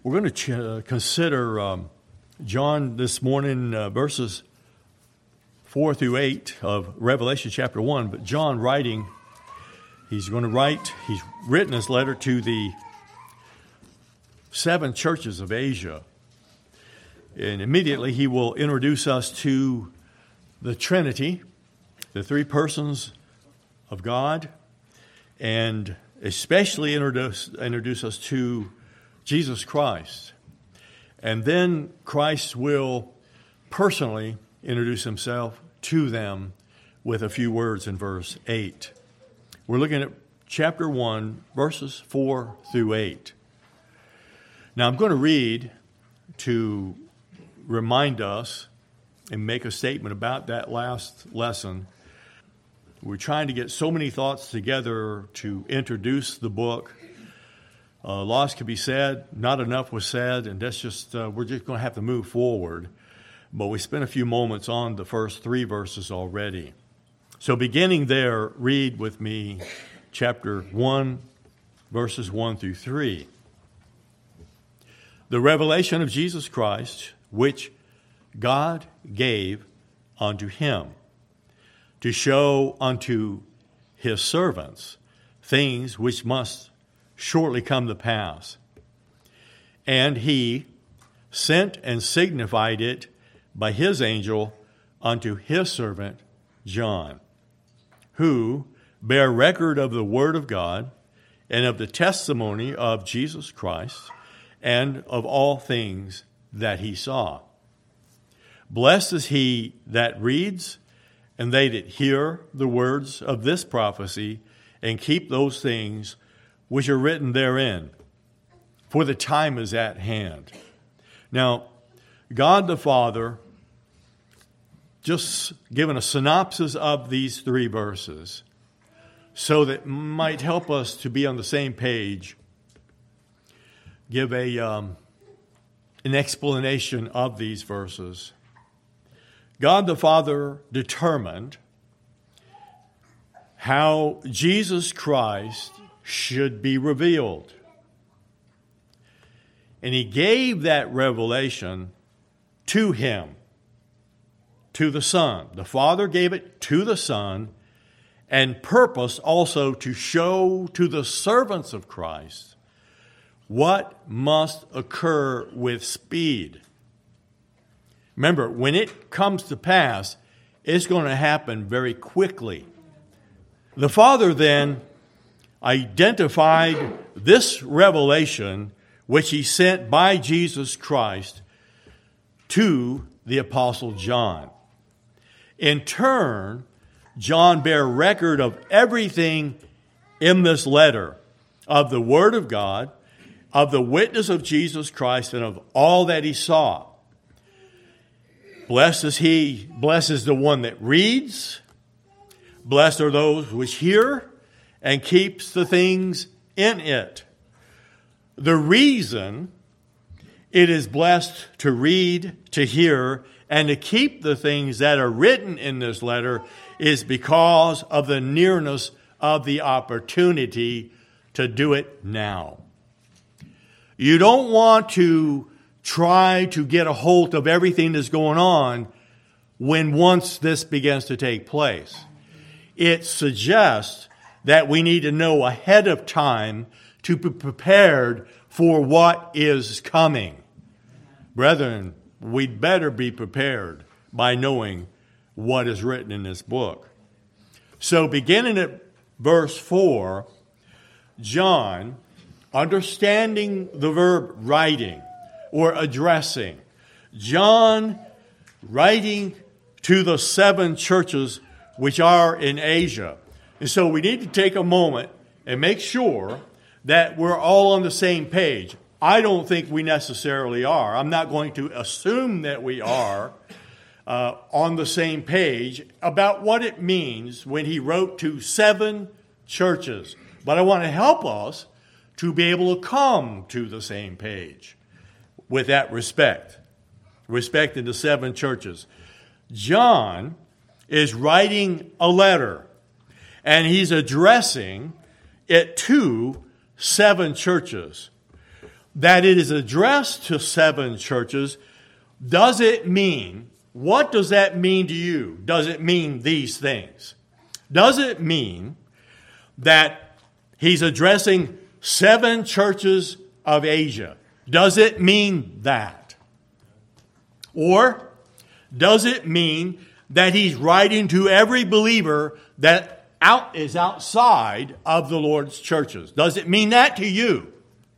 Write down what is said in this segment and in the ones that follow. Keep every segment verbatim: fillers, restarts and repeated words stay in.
We're going to ch- uh, consider um, John this morning, uh, verses four through eight of Revelation chapter one. But John writing, he's going to write, he's written his letter to the seven churches of Asia. And immediately he will introduce us to the Trinity, the three persons of God, and especially introduce, introduce us to Jesus Christ. And then Christ will personally introduce himself to them with a few words in verse eight. We're looking at chapter one, verses four through eight. Now I'm going to read to remind us and make a statement about that last lesson. We're trying to get so many thoughts together to introduce the book. Uh, lots could be said, not enough was said, and that's just, uh, we're just going to have to move forward. But we spent a few moments on the first three verses already. So beginning there, read with me chapter one, verses one through three. The revelation of Jesus Christ, which God gave unto him, to show unto his servants things which must shortly come to pass. And he sent and signified it by his angel unto his servant John, who bare record of the word of God and of the testimony of Jesus Christ and of all things that he saw. Blessed is he that reads, and they that hear the words of this prophecy, and keep those things which are written therein, for the time is at hand. Now, God the Father, just given a synopsis of these three verses, so that might help us to be on the same page, give a um, an explanation of these verses. God the Father determined how Jesus Christ should be revealed. And he gave that revelation to him, to the Son. The Father gave it to the Son, and purposed also to show to the servants of Christ what must occur with speed. Remember, when it comes to pass, it's going to happen very quickly. The Father then identified this revelation which he sent by Jesus Christ to the Apostle John. In turn, John bare record of everything in this letter, of the Word of God, of the witness of Jesus Christ, and of all that he saw. Blessed is he, blessed is the one that reads. Blessed are those which hear and keeps the things in it. The reason it is blessed to read, to hear, and to keep the things that are written in this letter is because of the nearness of the opportunity to do it now. You don't want to try to get a hold of everything that's going on when once this begins to take place. It suggests that we need to know ahead of time to be prepared for what is coming. Brethren, we'd better be prepared by knowing what is written in this book. So beginning at verse four, John, understanding the verb writing or addressing, John writing to the seven churches which are in Asia. And so we need to take a moment and make sure that we're all on the same page. I don't think we necessarily are. I'm not going to assume that we are uh, on the same page about what it means when he wrote to seven churches. But I want to help us to be able to come to the same page with that respect, respect in the seven churches. John is writing a letter, and he's addressing it to seven churches. that it is addressed to seven churches, does it mean, what does that mean to you? Does it mean these things? Does it mean that he's addressing seven churches of Asia? Does it mean that? Or does it mean that he's writing to every believer that out is outside of the Lord's churches? Does it mean that to you?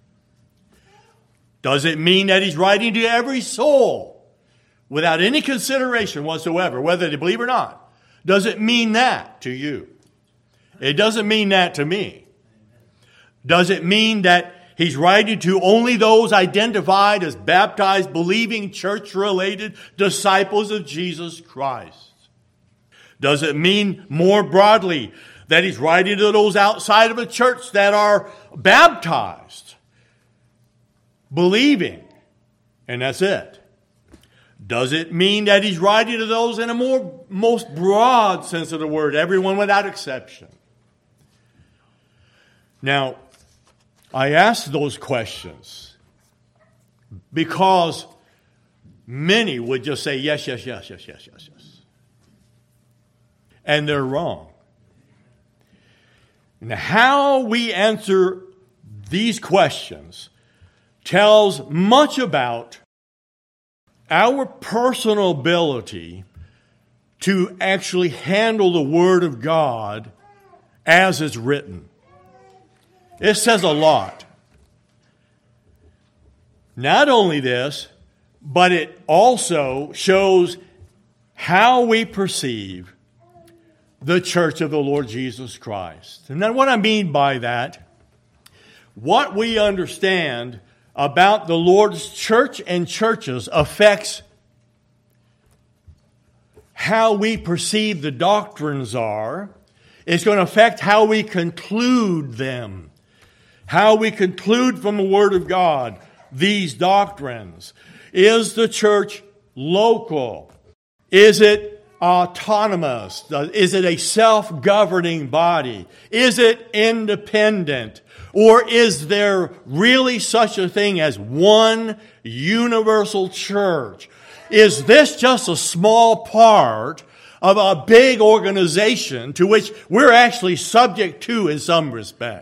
Does it mean that he's writing to every soul without any consideration whatsoever, whether they believe or not? Does it mean that to you? It doesn't mean that to me. Does it mean that he's writing to only those identified as baptized, believing, church-related disciples of Jesus Christ? Does it mean more broadly that he's writing to those outside of a church that are baptized, believing, and that's it? Does it mean that he's writing to those in a more most broad sense of the word, everyone without exception? Now, I ask those questions because many would just say yes, yes, yes, yes, yes, yes, yes. And they're wrong. And how we answer these questions tells much about our personal ability to actually handle the Word of God as it's written. It says a lot. Not only this, but it also shows how we perceive the church of the Lord Jesus Christ. And then what I mean by that, what we understand about the Lord's church and churches affects how we perceive the doctrines are. It's going to affect how we conclude them. How we conclude from the Word of God these doctrines. Is the church local? Is it autonomous? Is it a self-governing body? Is it independent? Or is there really such a thing as one universal church? Is this just a small part of a big organization to which we're actually subject to in some respect?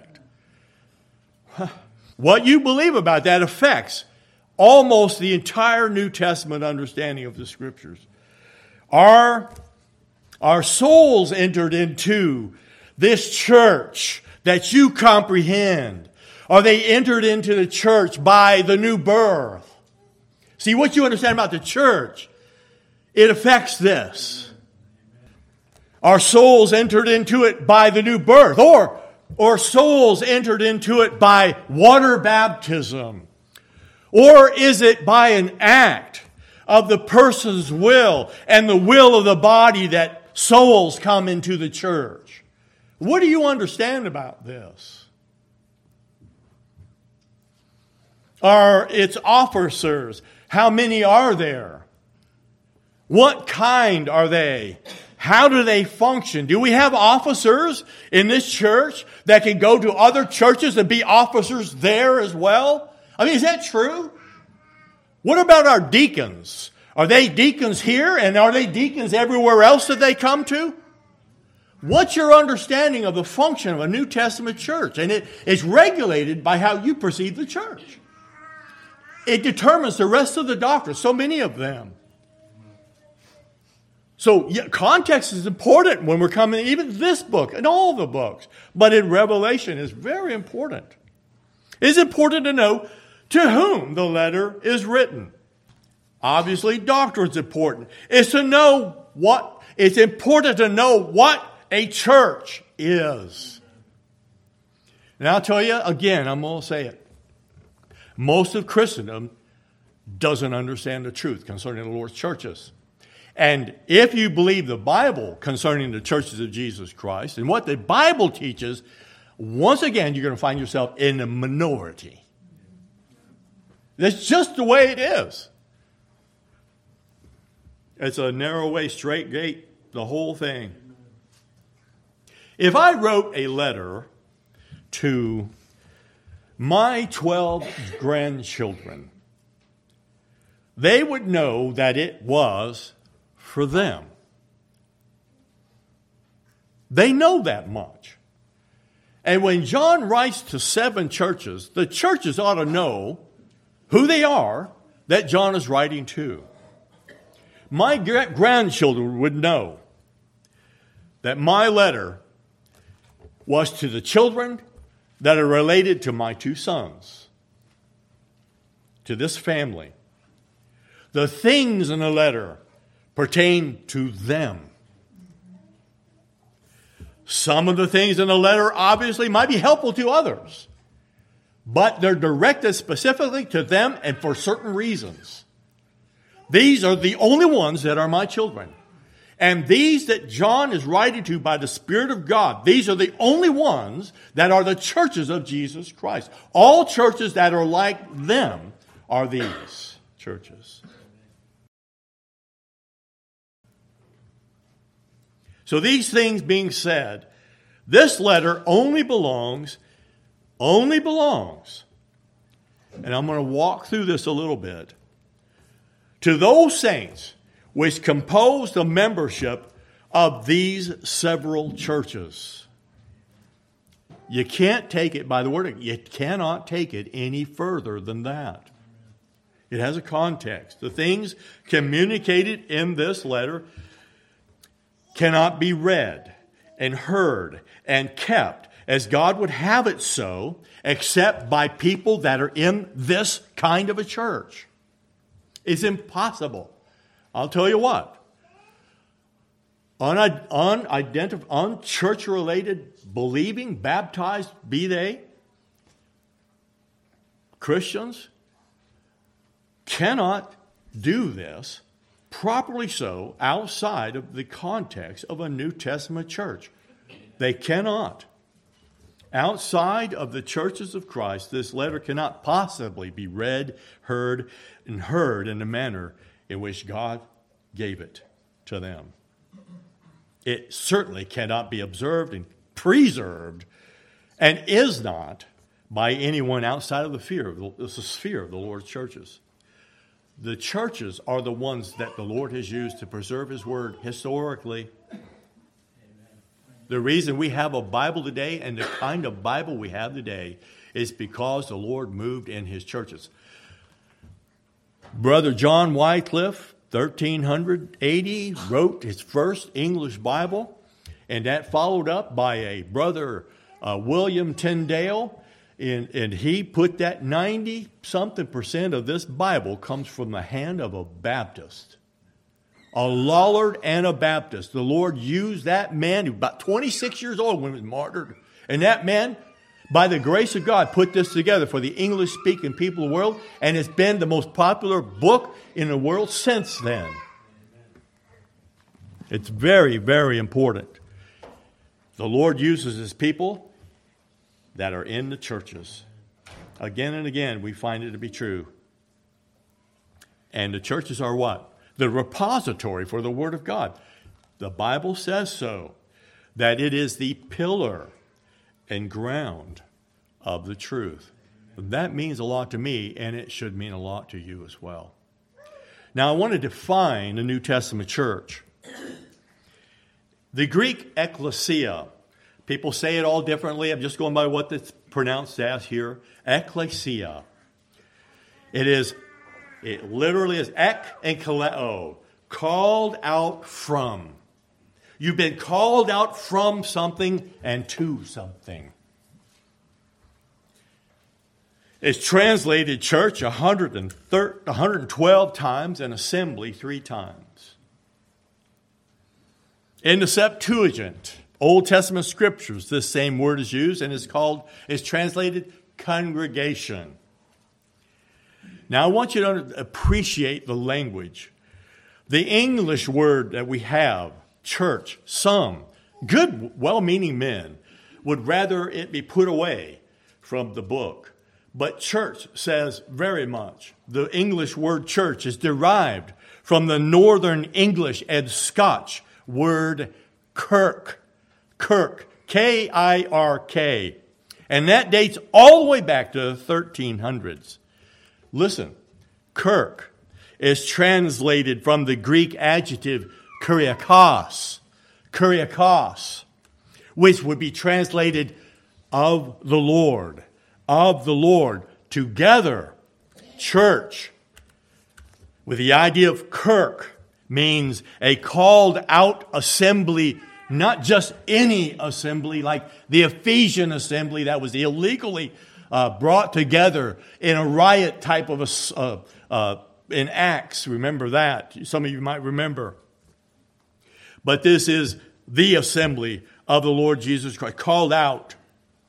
What you believe about that affects almost the entire New Testament understanding of the Scriptures. Are our souls entered into this church that you comprehend? Are they entered into the church by the new birth? See, what you understand about the church, it affects this. Are souls entered into it by the new birth? Or Or souls entered into it by water baptism? Or is it by an act of the person's will and the will of the body that souls come into the church? What do you understand about this? Are its officers? How many are there? What kind are they? How do they function? Do we have officers in this church that can go to other churches and be officers there as well? I mean, is that true? What about our deacons? Are they deacons here and are they deacons everywhere else that they come to? What's your understanding of the function of a New Testament church? And it is regulated by how you perceive the church. It determines the rest of the doctrine, so many of them. So yeah, context is important when we're coming, even this book and all the books. But in Revelation is very important. It's important to know to whom the letter is written. Obviously, doctrine's important. It's to know what, it's important to know what a church is. And I'll tell you again, I'm going to say it. Most of Christendom doesn't understand the truth concerning the Lord's churches. And if you believe the Bible concerning the churches of Jesus Christ and what the Bible teaches, once again, you're going to find yourself in a minority. That's just the way it is. It's a narrow way, straight gate, the whole thing. If I wrote a letter to my twelve grandchildren, they would know that it was for them. They know that much. And when John writes to seven churches, the churches ought to know who they are that John is writing to. My grandchildren would know that my letter was to the children that are related to my two sons, to this family. The things in the letter pertain to them. Some of the things in the letter obviously might be helpful to others, but they're directed specifically to them and for certain reasons. These are the only ones that are my children. And these that John is writing to by the Spirit of God, these are the only ones that are the churches of Jesus Christ. All churches that are like them are these churches. So these things being said, this letter only belongs, only belongs, and I'm going to walk through this a little bit, to those saints which compose the membership of these several churches. You can't take it by the word. You cannot take it any further than that. It has a context. The things communicated in this letter cannot be read and heard and kept as God would have it so, except by people that are in this kind of a church. It's impossible. I'll tell you what. Unidentif- unchurch-related, believing, baptized, be they, Christians, cannot do this properly so outside of the context of a New Testament church. They cannot. Outside of the churches of Christ, this letter cannot possibly be read, heard, and heard in the manner in which God gave it to them. It certainly cannot be observed and preserved, and is not by anyone outside of the fear of the, the sphere of the Lord's churches. The churches are the ones that the Lord has used to preserve His Word historically. Amen. The reason we have a Bible today and the kind of Bible we have today is because the Lord moved in His churches. Brother John Wycliffe, thirteen eighty, wrote his first English Bible, and that followed up by a brother uh, William Tyndale. And, and he put that ninety-something percent of this Bible comes from the hand of a Baptist. A Lollard Anabaptist. The Lord used that man, who was about twenty-six years old when he was martyred. And that man, by the grace of God, put this together for the English-speaking people of the world. And it's been the most popular book in the world since then. It's very, very important. The Lord uses His people that are in the churches. Again and again, we find it to be true. And the churches are what? The repository for the Word of God. The Bible says so, that it is the pillar and ground of the truth. That means a lot to me, and it should mean a lot to you as well. Now, I want to define the New Testament church. The Greek ekklesia, people say it all differently. I'm just going by what it's pronounced as here. Ekklesia. It is, it literally is ek and kaleo, called out from. You've been called out from something and to something. It's translated church one hundred twelve times and assembly three times. In the Septuagint, Old Testament scriptures, this same word is used and is called, is translated congregation. Now I want you to appreciate the language. The English word that we have, church, some good, well-meaning men would rather it be put away from the book. But church says very much. The English word church is derived from the Northern English and Scotch word kirk. Kirk, K I R K. And that dates all the way back to the thirteen hundreds. Listen, Kirk is translated from the Greek adjective kuriakos, kuriakos, which would be translated of the Lord, of the Lord, together, church, with the idea of Kirk, means a called out assembly, not just any assembly like the Ephesian assembly that was illegally uh, brought together in a riot type of a, uh, uh, in Acts. Remember that. Some of you might remember. But this is the assembly of the Lord Jesus Christ, called out.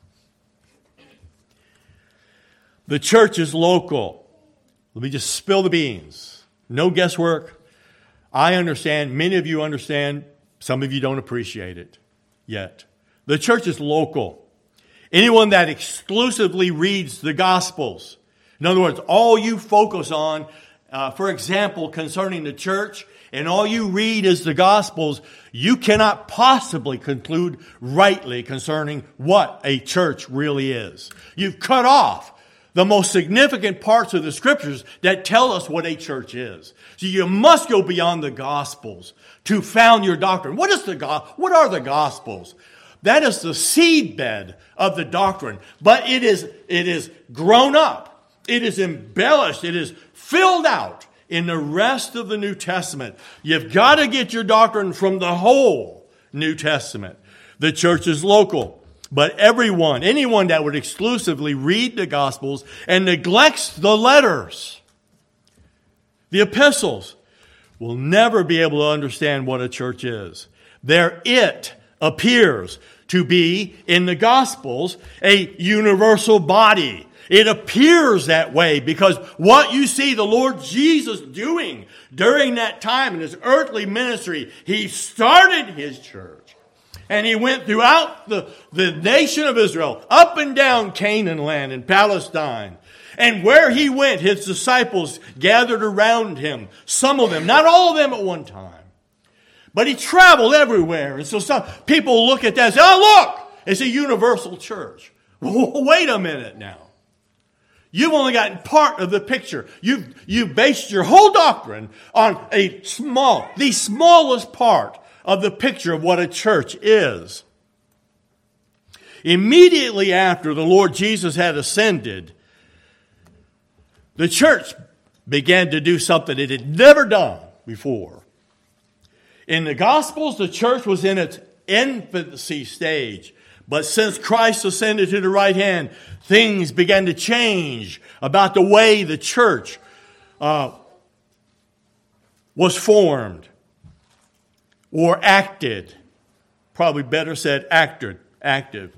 The church is local. Let me just spill the beans. No guesswork. I understand. Many of you understand. Some of you don't appreciate it yet. The church is local. Anyone that exclusively reads the Gospels, in other words, all you focus on, uh, for example, concerning the church, and all you read is the Gospels, you cannot possibly conclude rightly concerning what a church really is. You've cut off the most significant parts of the Scriptures that tell us what a church is. So you must go beyond the Gospels to found your doctrine. What is the go- What are the Gospels? That is the seedbed of the doctrine, but it is it is grown up, it is embellished, it is filled out in the rest of the New Testament. You've got to get your doctrine from the whole New Testament. The church is local. But everyone, anyone that would exclusively read the Gospels and neglects the letters, the epistles, will never be able to understand what a church is. There it appears to be, in the Gospels, a universal body. It appears that way because what you see the Lord Jesus doing during that time in His earthly ministry, He started His church. And He went throughout the, the nation of Israel, up and down Canaan land and Palestine. And where He went, His disciples gathered around Him. Some of them, not all of them at one time. But He traveled everywhere. And so some people look at that and say, oh, look, it's a universal church. Wait a minute now. You've only gotten part of the picture. You've, you've based your whole doctrine on a small, the smallest part of the picture of what a church is. Immediately after the Lord Jesus had ascended, the church began to do something it had never done before. In the Gospels, the church was in its infancy stage. But since Christ ascended to the right hand, things began to change about the way the church uh, was formed. Or acted. Probably better said acted, active.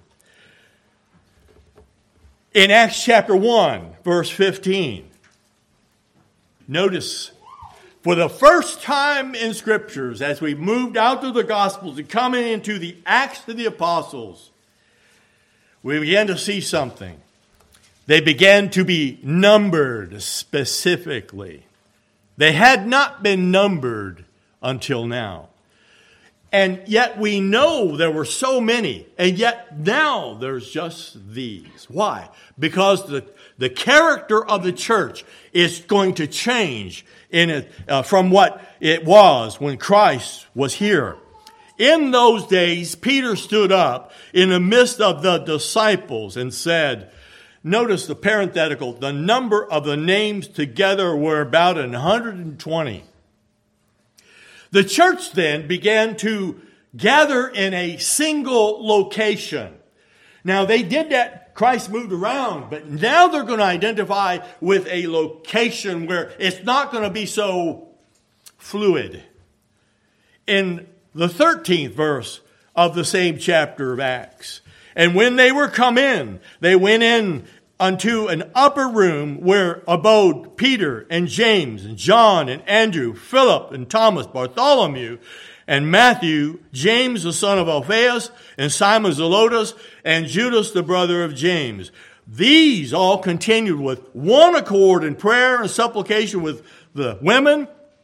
In Acts chapter one, verse fifteen, notice, for the first time in Scriptures, as we moved out of the Gospels and coming into the Acts of the Apostles, we began to see something. They began to be numbered specifically. They had not been numbered until now. And yet we know there were so many, and yet now there's just these. Why? Because the, the character of the church is going to change in it uh, from what it was when Christ was here. In those days, Peter stood up in the midst of the disciples and said, notice the parenthetical, the number of the names together were about one hundred twenty. The church then began to gather in a single location. Now they did that, Christ moved around, but now they're going to identify with a location where it's not going to be so fluid. In the thirteenth verse of the same chapter of Acts, and when they were come in, they went in unto an upper room where abode Peter and James and John and Andrew, Philip and Thomas, Bartholomew and Matthew, James the son of Alphaeus and Simon Zelotes and Judas the brother of James. These all continued with one accord in prayer and supplication with the women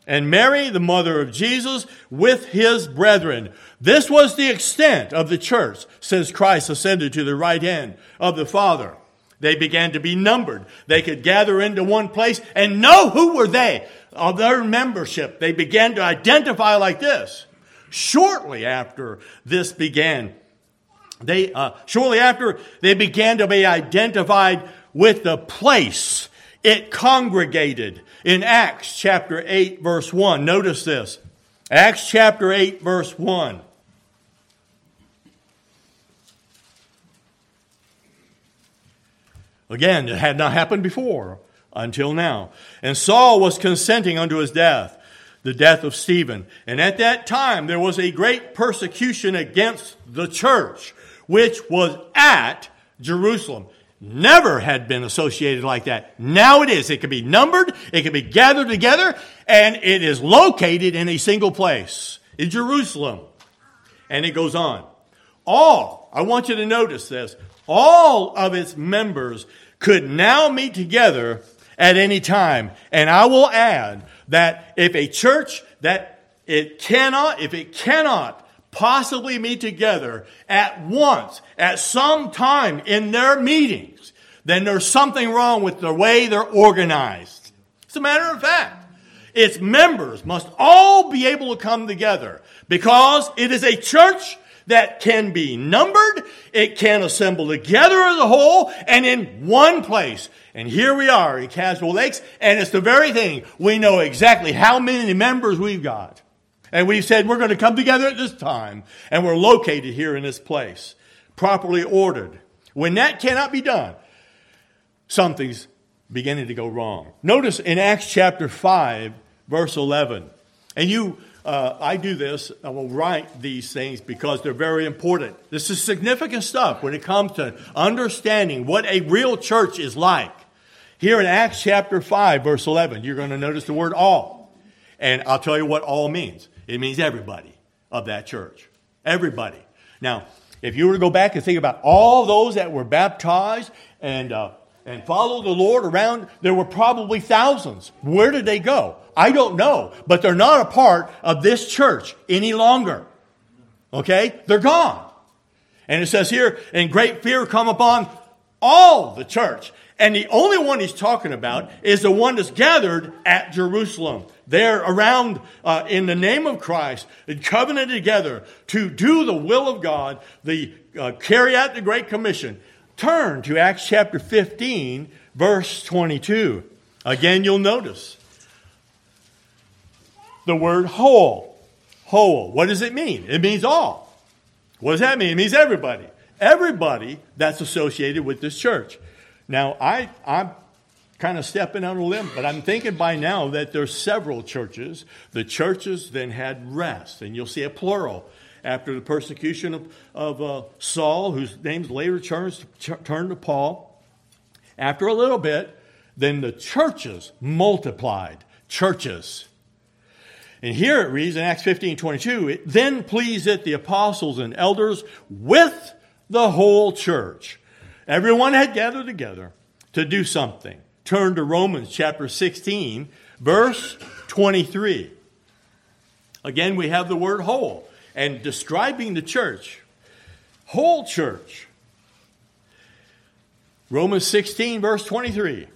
and Mary, the mother of Jesus, with his brethren. This was the extent of the church since Christ ascended to the right hand of the Father. They began to be numbered. They could gather into one place and know who were they of their membership. They began to identify like this. Shortly after this began, they uh, shortly after they began to be identified with the place it congregated. In Acts chapter eight, verse one, notice this. Acts chapter eight, verse one. Again, it had not happened before until now. And Saul was consenting unto his death, the death of Stephen. And at that time there was a great persecution against the church, which was at Jerusalem. Never had been associated like that. Now it is. It can be numbered. It can be gathered together. And it is located in a single place, in Jerusalem. And it goes on. All, I want you to notice this, all of its members could now meet together at any time. And I will add that if a church that it cannot, if it cannot possibly meet together at once, at some time in their meetings, then there's something wrong with the way they're organized. It's a matter of fact. Its members must all be able to come together because it is a church that can be numbered, it can assemble together as a whole, and in one place. And here we are in Caswell Lakes, and it's the very thing. We know exactly how many members we've got. And we've said we're going to come together at this time, and we're located here in this place, properly ordered. When that cannot be done, something's beginning to go wrong. Notice in Acts chapter five, verse eleven. And you, uh, I do this, I will write these things because they're very important. This is significant stuff when it comes to understanding what a real church is like. Here in Acts chapter five, verse eleven, you're going to notice the word all. And I'll tell you what all means. It means everybody of that church. Everybody. Now, if you were to go back and think about all those that were baptized and uh, and followed the Lord around, there were probably thousands. Where did they go? I don't know. But they're not a part of this church any longer. Okay? They're gone. And it says here, and great fear come upon all the church. And the only one he's talking about is the one that's gathered at Jerusalem. They're around uh, in the name of Christ and covenanted together to do the will of God, the uh, carry out the Great Commission. Turn to Acts chapter fifteen, verse twenty-two. Again, you'll notice the word whole. Whole. What does it mean? It means all. What does that mean? It means everybody. Everybody that's associated with this church. Now, I, I'm kind of stepping out on a limb, but I'm thinking by now that there's several churches. The churches then had rest, and you'll see a plural. After the persecution of, of uh, Saul, whose name's later turns, turned to Paul, after a little bit, then the churches multiplied. Churches. And here it reads in Acts fifteen twenty-two, it then pleased it the apostles and elders with the whole church. Everyone had gathered together to do something. Turn to Romans chapter sixteen, verse twenty-three. Again, we have the word whole. And describing the church, whole church. Romans sixteen, verse twenty-three.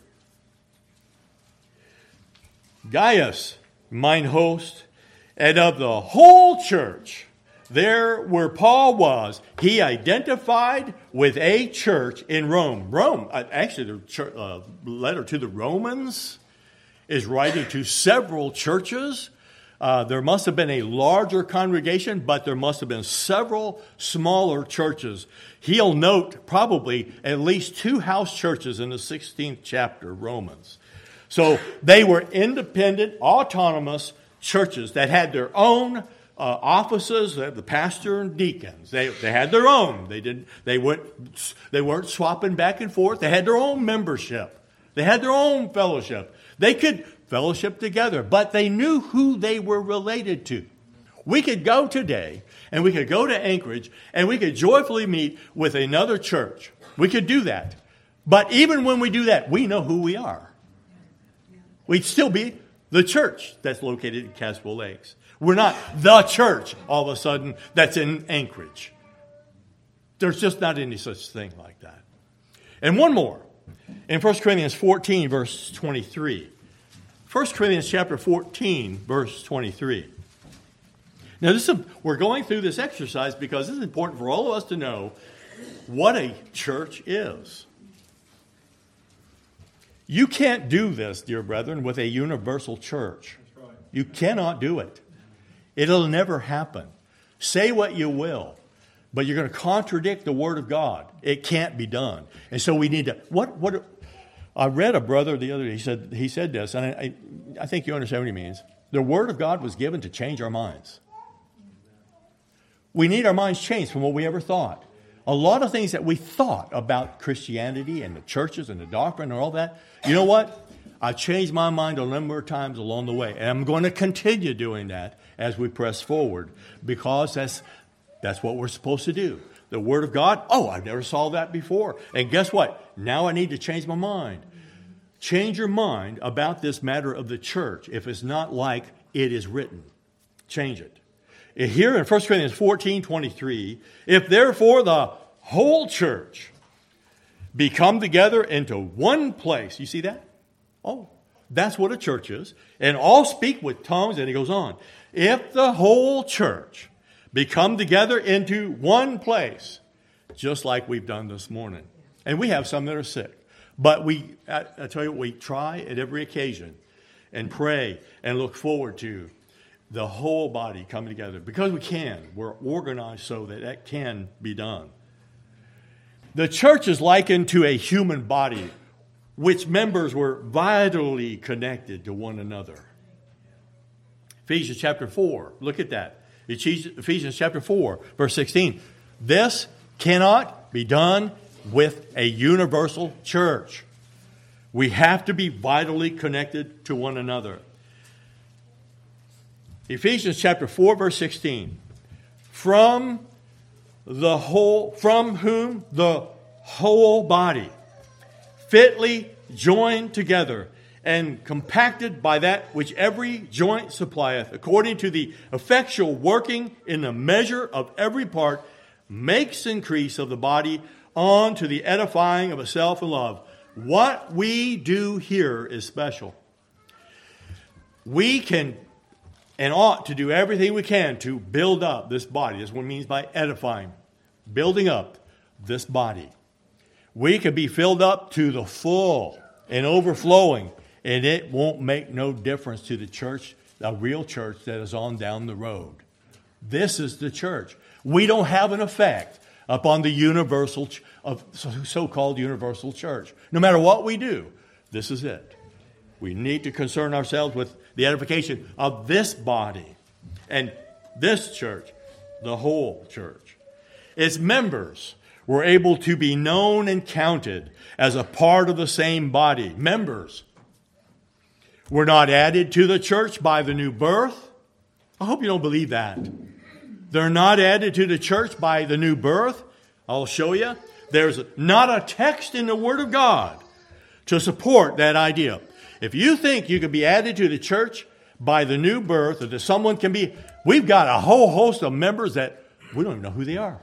Gaius, mine host, and of the whole church, there where Paul was, he identified with a church in Rome. Rome, actually the church, uh, letter to the Romans is writing to several churches. Uh, there must have been a larger congregation, but there must have been several smaller churches. He'll note probably at least two house churches in the sixteenth chapter of Romans. So they were independent, autonomous churches that had their own uh, offices, the pastor and deacons. They they had their own. They didn't. They weren't. They weren't swapping back and forth. They had their own membership. They had their own fellowship. They could fellowship together, but they knew who they were related to. We could go today, and we could go to Anchorage, and we could joyfully meet with another church. We could do that. But even when we do that, we know who we are. We'd still be the church that's located in Caswell Lakes. We're not the church all of a sudden that's in Anchorage. There's just not any such thing like that. And one more. In First Corinthians fourteen, verse twenty-three. First Corinthians chapter fourteen, verse twenty-three. Now, this is, we're going through this exercise because this is important for all of us to know what a church is. You can't do this, dear brethren, with a universal church. That's right. You cannot do it. It'll never happen. Say what you will, but you're going to contradict the Word of God. It can't be done. And so we need to, what, what, I read a brother the other day, he said, he said this, and I, I think you understand what he means. The Word of God was given to change our minds. We need our minds changed from what we ever thought. A lot of things that we thought about Christianity and the churches and the doctrine and all that, you know what? I've changed my mind a number of times along the way. And I'm going to continue doing that as we press forward because that's, that's what we're supposed to do. The Word of God, oh, I never saw that before. And guess what? Now I need to change my mind. Change your mind about this matter of the church if it's not like it is written. Change it. Here in First Corinthians fourteen twenty-three, if therefore the whole church be come together into one place, you see that? Oh, that's what a church is. And all speak with tongues, and he goes on. If the whole church be come together into one place, just like we've done this morning. And we have some that are sick. But we, I, I tell you what, we try at every occasion and pray and look forward to the whole body coming together. Because we can. We're organized so that that can be done. The church is likened to a human body, which members were vitally connected to one another. Ephesians chapter four, look at that. Ephesians chapter four, verse sixteen. This cannot be done with a universal church. We have to be vitally connected to one another. Ephesians chapter four, verse sixteen. From the whole, from whom the whole body, fitly joined together and compacted by that which every joint supplieth, according to the effectual working in the measure of every part, makes increase of the body on to the edifying of itself in love. What we do here is special. We can and ought to do everything we can to build up this body. That's what it means by edifying. Building up this body. We can be filled up to the full and overflowing, and it won't make no difference to the church, a real church that is on down the road. This is the church. We don't have an effect upon the universal, of so-called universal church. No matter what we do, this is it. We need to concern ourselves with the edification of this body and this church, the whole church. Its members were able to be known and counted as a part of the same body. Members were not added to the church by the new birth. I hope you don't believe that. They're not added to the church by the new birth. I'll show you. There's not a text in the Word of God to support that idea. If you think you can be added to the church by the new birth, or that someone can be, we've got a whole host of members that we don't even know who they are.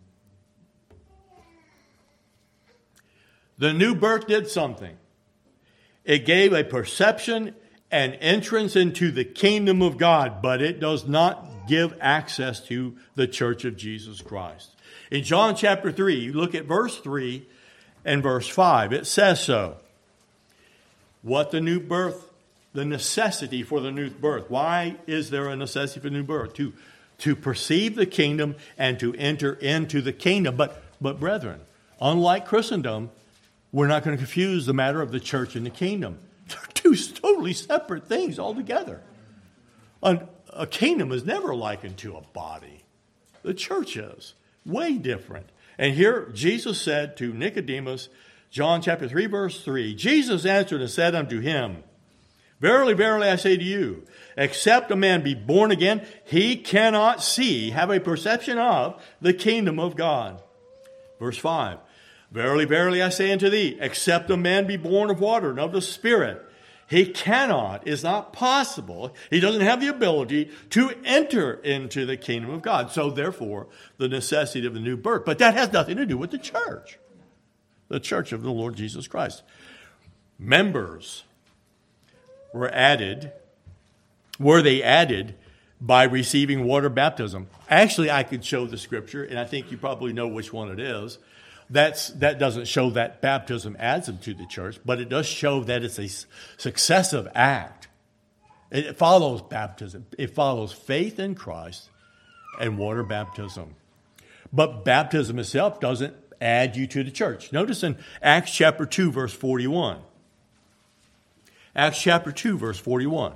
The new birth did something. It gave a perception and entrance into the kingdom of God, but it does not give access to the church of Jesus Christ. In John chapter three, you look at verse three and verse five. It says so. What the new birth, the necessity for the new birth. Why is there a necessity for new birth? To, to perceive the kingdom and to enter into the kingdom. But, but brethren, unlike Christendom, we're not going to confuse the matter of the church and the kingdom. They're two totally separate things altogether. A, a kingdom is never likened to a body. The church is. Way different. And here Jesus said to Nicodemus, John chapter three, verse three, Jesus answered and said unto him, Verily, verily, I say to you, except a man be born again, he cannot see, have a perception of the kingdom of God. Verse five, Verily, verily, I say unto thee, except a man be born of water and of the Spirit, He cannot, it's not possible, he doesn't have the ability to enter into the kingdom of God. So therefore, the necessity of the new birth. But that has nothing to do with the church. The church of the Lord Jesus Christ. Members were added, were they added by receiving water baptism? Actually, I could show the scripture, and I think you probably know which one it is. That's, that doesn't show that baptism adds them to the church, but it does show that it's a successive act. It follows baptism. It follows faith in Christ and water baptism. But baptism itself doesn't add you to the church. Notice in Acts chapter two, verse forty-one. Acts chapter two, verse forty-one.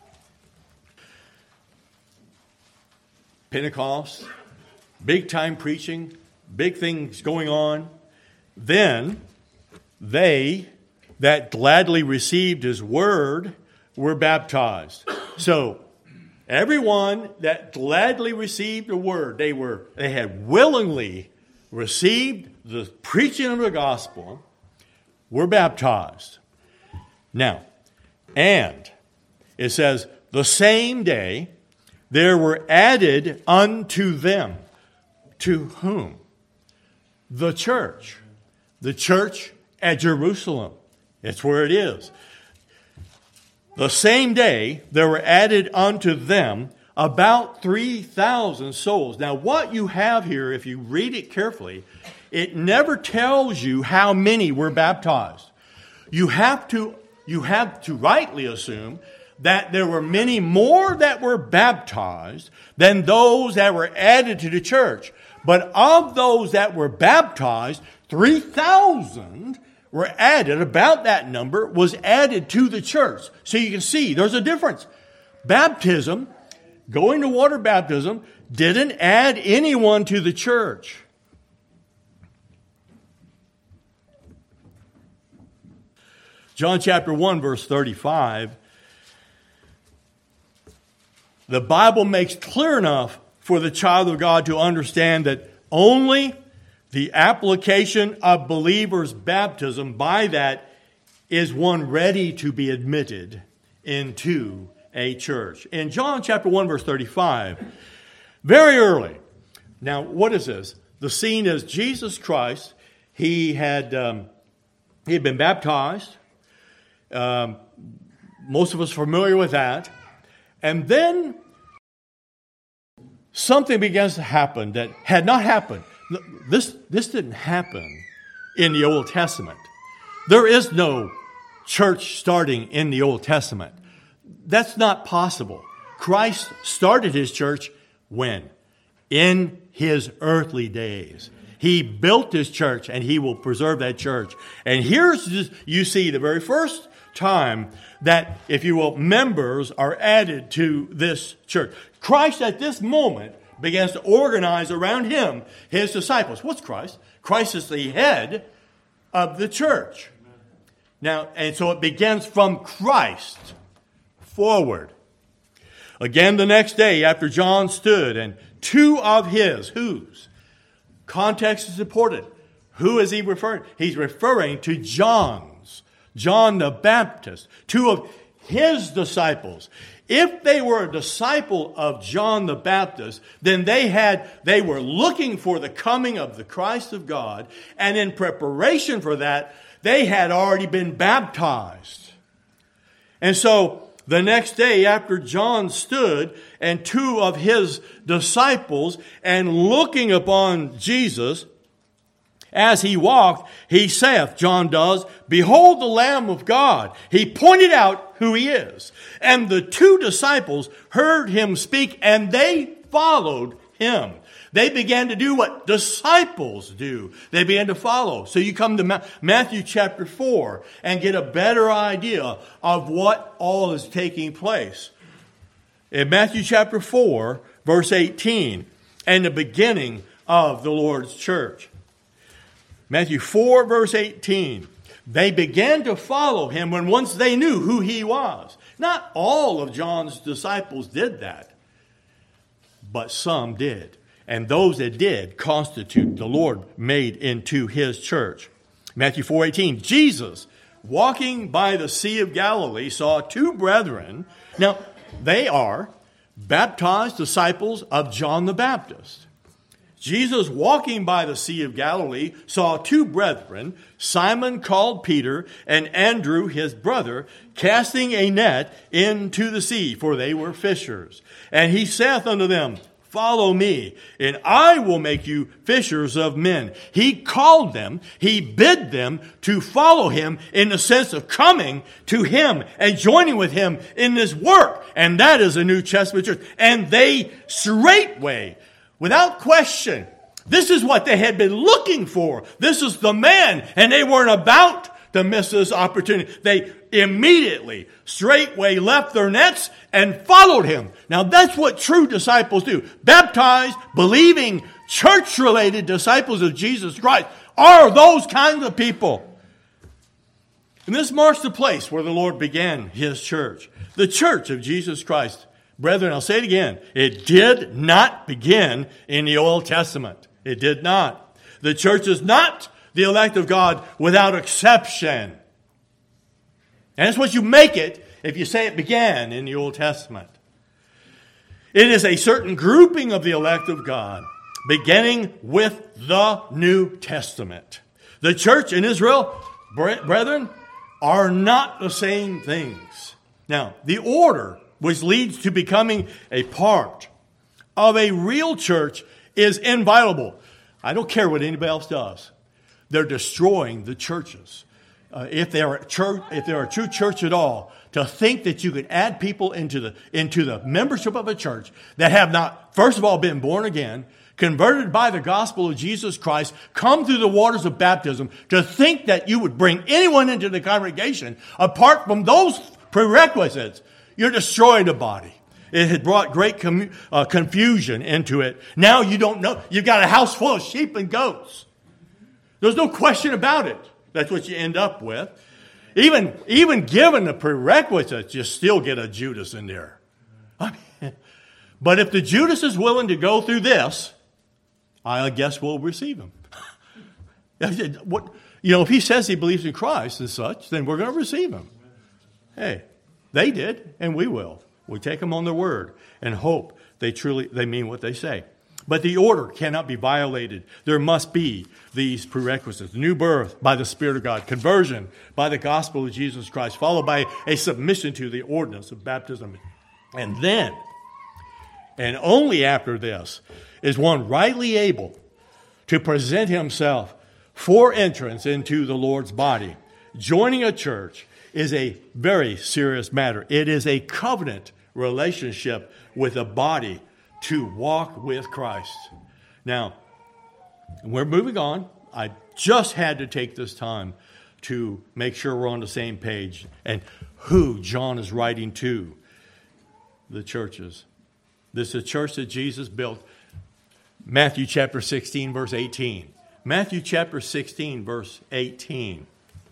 Pentecost, big time preaching, big things going on. Then they that gladly received his word were baptized. So everyone that gladly received the word, they were they had willingly received the preaching of the gospel, were baptized. Now, and it says, the same day there were added unto them. To whom? The church. The church at Jerusalem. It's where it is. The same day there were added unto them about three thousand souls. Now what you have here, if you read it carefully, it never tells you how many were baptized. You have to, you have to rightly assume that there were many more that were baptized than those that were added to the church. But of those that were baptized, three thousand were added. About that number was added to the church. So you can see there's a difference. Baptism, going to water baptism, didn't add anyone to the church. John chapter one, verse thirty-five. The Bible makes clear enough for the child of God to understand that only the application of believers' baptism by that is one ready to be admitted into a church. In John chapter one, verse thirty-five, very early. Now, what is this? The scene is Jesus Christ. He had, um, he had been baptized. Um, most of us are familiar with that. And then something begins to happen that had not happened. This, this didn't happen in the Old Testament. There is no church starting in the Old Testament. That's not possible. Christ started his church when? In his earthly days. He built his church and he will preserve that church. And here's, just, you see, the very first time that, if you will, members are added to this church. Christ at this moment begins to organize around him his disciples. What's Christ? Christ is the head of the church. Now, and so it begins from Christ forward. Again, the next day after John stood, and two of his, whose? Context is important. Who is he referring? He's referring to John's. John the Baptist, two of his disciples. If they were a disciple of John the Baptist, then they had, they were looking for the coming of the Christ of God, and in preparation for that, they had already been baptized. And so, the next day after John stood, and two of his disciples, and looking upon Jesus, as he walked, he saith, John does, behold the Lamb of God. He pointed out who he is. And the two disciples heard him speak, and they followed him. They began to do what disciples do. They began to follow. So you come to Matthew chapter four and get a better idea of what all is taking place. In Matthew chapter four, verse eighteen, and the beginning of the Lord's church. Matthew four, verse eighteen. They began to follow him when once they knew who he was. Not all of John's disciples did that, but some did. And those that did constitute the Lord made into his church. Matthew four eighteen. Jesus walking by the Sea of Galilee, saw two brethren. Now, they are baptized disciples of John the Baptist. Jesus, walking by the Sea of Galilee, saw two brethren, Simon called Peter, and Andrew his brother, casting a net into the sea, for they were fishers. And he saith unto them, Follow me, and I will make you fishers of men. He called them, he bid them to follow him in the sense of coming to him and joining with him in this work. And that is a New Testament church. And they straightway, without question, this is what they had been looking for. This is the man, and they weren't about to miss this opportunity. They immediately, straightway left their nets and followed him. Now that's what true disciples do. Baptized, believing, church-related disciples of Jesus Christ are those kinds of people. And this marks the place where the Lord began his church. The church of Jesus Christ. Brethren, I'll say it again. It did not begin in the Old Testament. It did not. The church is not the elect of God without exception. And that's what you make it if you say it began in the Old Testament. It is a certain grouping of the elect of God, beginning with the New Testament. The church in Israel, brethren, are not the same things. Now, the order which leads to becoming a part of a real church is inviolable. I don't care what anybody else does. They're destroying the churches. Uh, if they're a church, if they're a true church at all, to think that you could add people into the into the membership of a church that have not, first of all, been born again, converted by the gospel of Jesus Christ, come through the waters of baptism, to think that you would bring anyone into the congregation apart from those prerequisites, you're destroying the body. It had brought great com- uh, confusion into it. Now you don't know. You've got a house full of sheep and goats. There's no question about it. That's what you end up with. Even, even given the prerequisites, you still get a Judas in there. I mean, but if the Judas is willing to go through this, I guess we'll receive him. What, you know, if he says he believes in Christ and such, then we're going to receive him. Hey, they did, and we will. We take them on their word and hope they truly they mean what they say. But the order cannot be violated. There must be these prerequisites. New birth by the Spirit of God. Conversion by the gospel of Jesus Christ. Followed by a submission to the ordinance of baptism. And then, and only after this, is one rightly able to present himself for entrance into the Lord's body. Joining a church is a very serious matter. It is a covenant relationship with a body to walk with Christ. Now, we're moving on. I just had to take this time to make sure we're on the same page and who John is writing to, the churches. This is a church that Jesus built. Matthew chapter sixteen, verse eighteen. Matthew chapter sixteen, verse eighteen.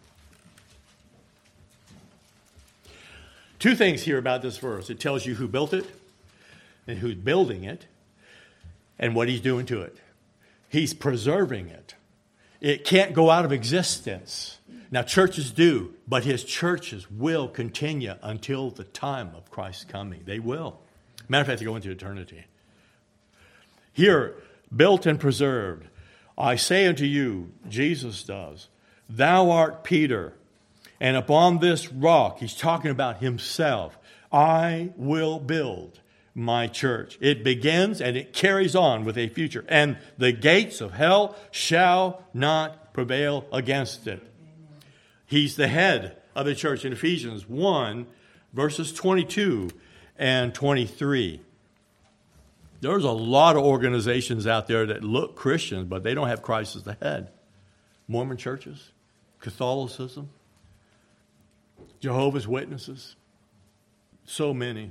Two things here about this verse. It tells you who built it and who's building it and what he's doing to it. He's preserving it. It can't go out of existence. Now, churches do, but his churches will continue until the time of Christ's coming. They will. Matter of fact, they go into eternity. Here, built and preserved, I say unto you, Jesus does, thou art Peter, and upon this rock, he's talking about himself, I will build my church. It begins and it carries on with a future. And the gates of hell shall not prevail against it. He's the head of the church in Ephesians one, verses twenty-two and twenty-three. There's a lot of organizations out there that look Christians, but they don't have Christ as the head. Mormon churches, Catholicism, Jehovah's Witnesses, so many.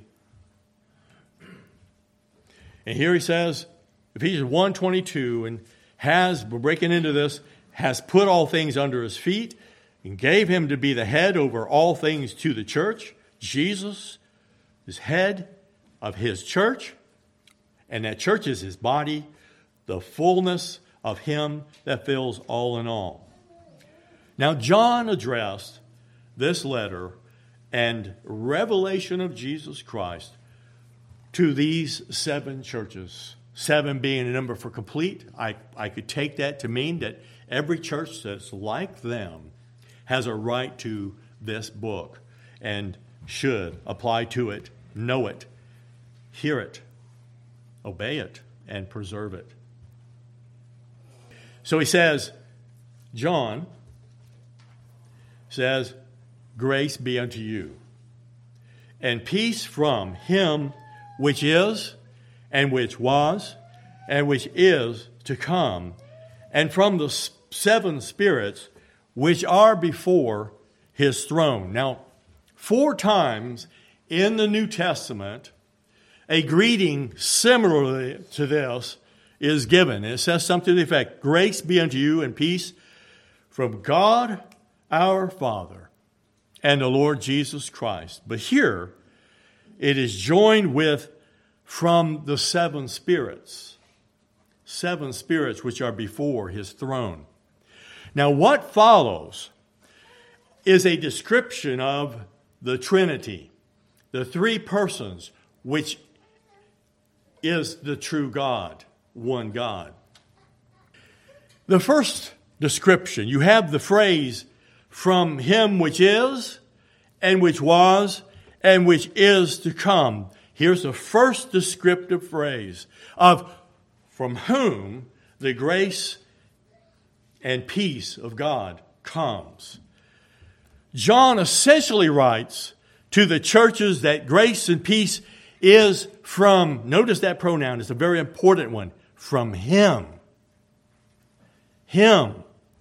And here he says, Ephesians one twenty-two, and has, we're breaking into this, has put all things under his feet and gave him to be the head over all things to the church. Jesus is head of his church, and that church is his body, the fullness of him that fills all in all. Now, John addressed this letter and revelation of Jesus Christ to these seven churches. Seven being a number for complete. I, I could take that to mean that every church that's like them has a right to this book and should apply to it, know it, hear it, obey it, and preserve it. So he says, John says, grace be unto you, and peace from him which is, and which was, and which is to come, and from the seven spirits which are before his throne. Now, four times in the New Testament, a greeting similar to this is given. It says something to the effect, grace be unto you and peace from God our Father and the Lord Jesus Christ. But here, it is joined with from the seven spirits. Seven spirits which are before his throne. Now, what follows is a description of the Trinity, the three persons, which is the true God, one God. The first description, you have the phrase, from him which is, and which was, and which is to come. Here's the first descriptive phrase of from whom the grace and peace of God comes. John essentially writes to the churches that grace and peace is from, notice that pronoun, it's a very important one, from him. Him.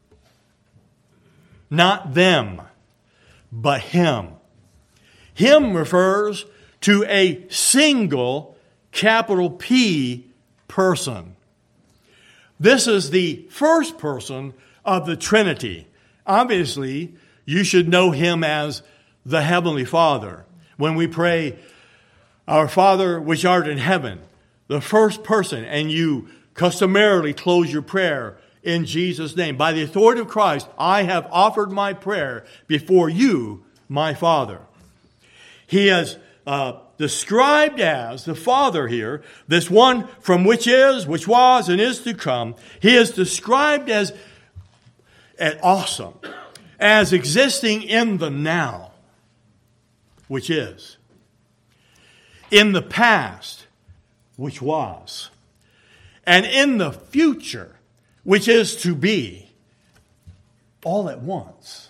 Not them, but him. Him refers to a single capital P person. This is the first person of the Trinity. Obviously, you should know him as the Heavenly Father. When we pray, Our Father which art in heaven, the first person, and you customarily close your prayer in Jesus' name. By the authority of Christ, I have offered my prayer before you, my Father. He is uh, described as the Father here, this one from which is, which was, and is to come. He is described as, as awesome, as existing in the now, which is, in the past, which was, and in the future, which is to be, all at once.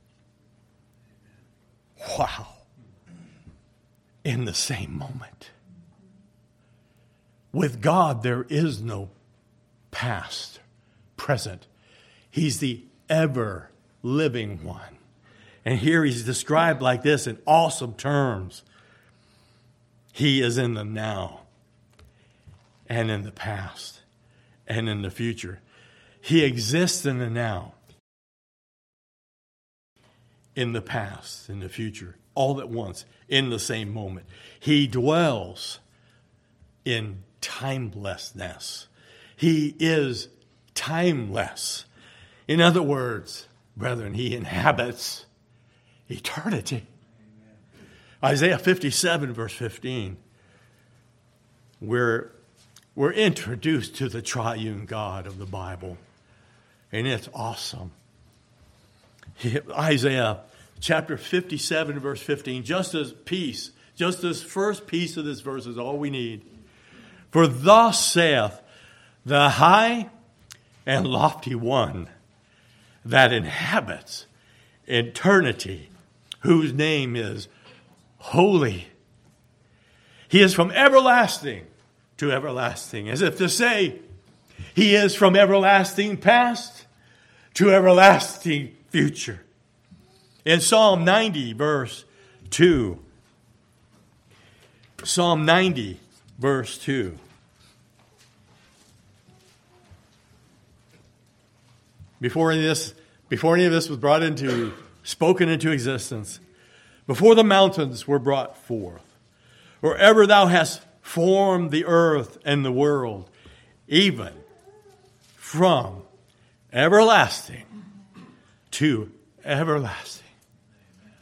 Wow. In the same moment. With God, there is no past, present. He's the ever living one. And here he's described like this in awesome terms. He is in the now, and in the past, and in the future. He exists in the now, in the past, in the future, all at once, in the same moment. He dwells in timelessness. He is timeless. In other words, brethren, he inhabits eternity. Isaiah fifty-seven, verse fifteen, we're, we're introduced to the triune God of the Bible, and it's awesome. He, Isaiah chapter fifty-seven, verse fifteen, just as piece, just this first piece of this verse is all we need. For thus saith the high and lofty one that inhabits eternity, whose name is holy. He is from everlasting to everlasting, as if to say, he is from everlasting past to everlasting future. In Psalm ninety, verse two, Psalm ninety, verse two, before any of this, before any of this was brought into, spoken into existence, before the mountains were brought forth, or ever thou hast formed the earth and the world, even from everlasting to everlasting.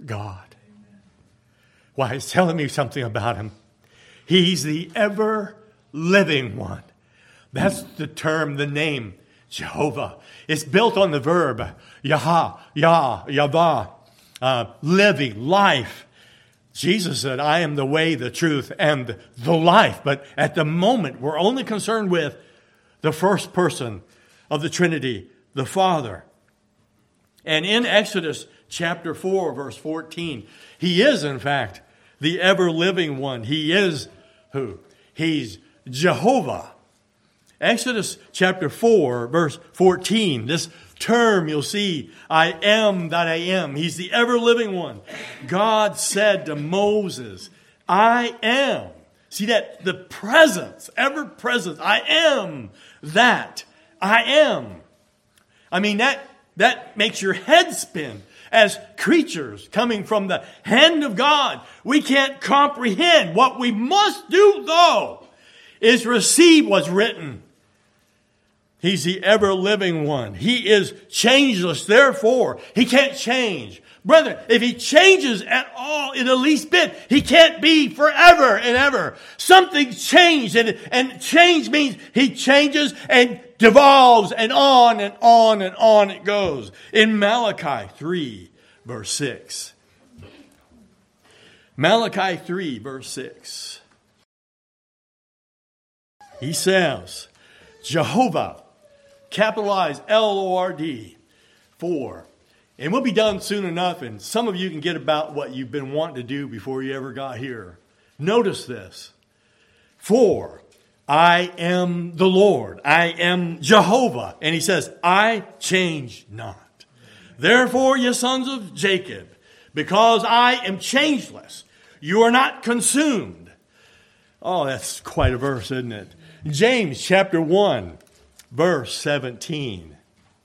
God. Why, it's telling me something about him. He's the ever-living one. That's the term, the name, Jehovah. It's built on the verb, Yah, Yah, Yahweh, uh, living, life. Jesus said, I am the way, the truth, and the life. But at the moment, we're only concerned with the first person of the Trinity, the Father. And in Exodus chapter four, verse fourteen, he is, in fact, the ever-living one. He is who? He's Jehovah. Exodus chapter four, verse fourteen, this term you'll see, I am that I am. He's the ever-living one. God said to Moses, I am. See that? The presence, ever-present. I am that I am. I mean, that, that makes your head spin. As creatures coming from the hand of God, we can't comprehend. What we must do, though, is receive what's written. He's the ever-living one. He is changeless. Therefore, he can't change. Brethren, if he changes at all in the least bit, he can't be forever and ever. Something's changed, and, and change means he changes and devolves, and on and on and on it goes. In Malachi three, verse six. Malachi three, verse six. He says, Jehovah, capitalize L O R D, for. And we'll be done soon enough, and some of you can get about what you've been wanting to do before you ever got here. Notice this. For I am the Lord. I am Jehovah. And he says, I change not. Therefore, ye sons of Jacob, because I am changeless, you are not consumed. Oh, that's quite a verse, isn't it? James chapter one, verse seventeen.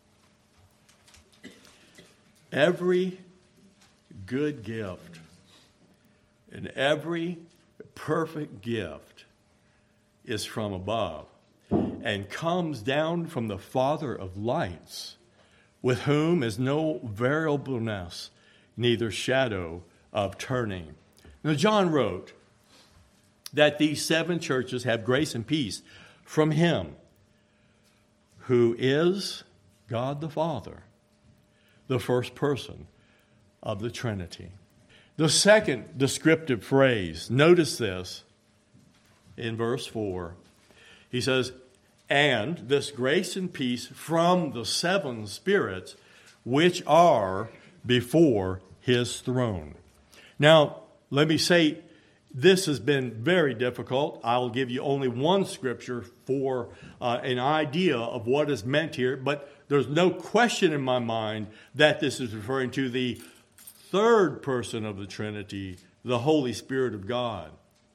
Every good gift and every perfect gift is from above and comes down from the Father of lights, with whom is no variableness, neither shadow of turning. Now, John wrote that these seven churches have grace and peace from him who is God the Father, the first person of the Trinity. The second descriptive phrase, notice this in verse four. He says, and this grace and peace from the seven spirits which are before his throne. Now, let me say, this has been very difficult. I'll give you only one scripture for uh, an idea of what is meant here, but there's no question in my mind that this is referring to the third person of the Trinity, the Holy Spirit of God.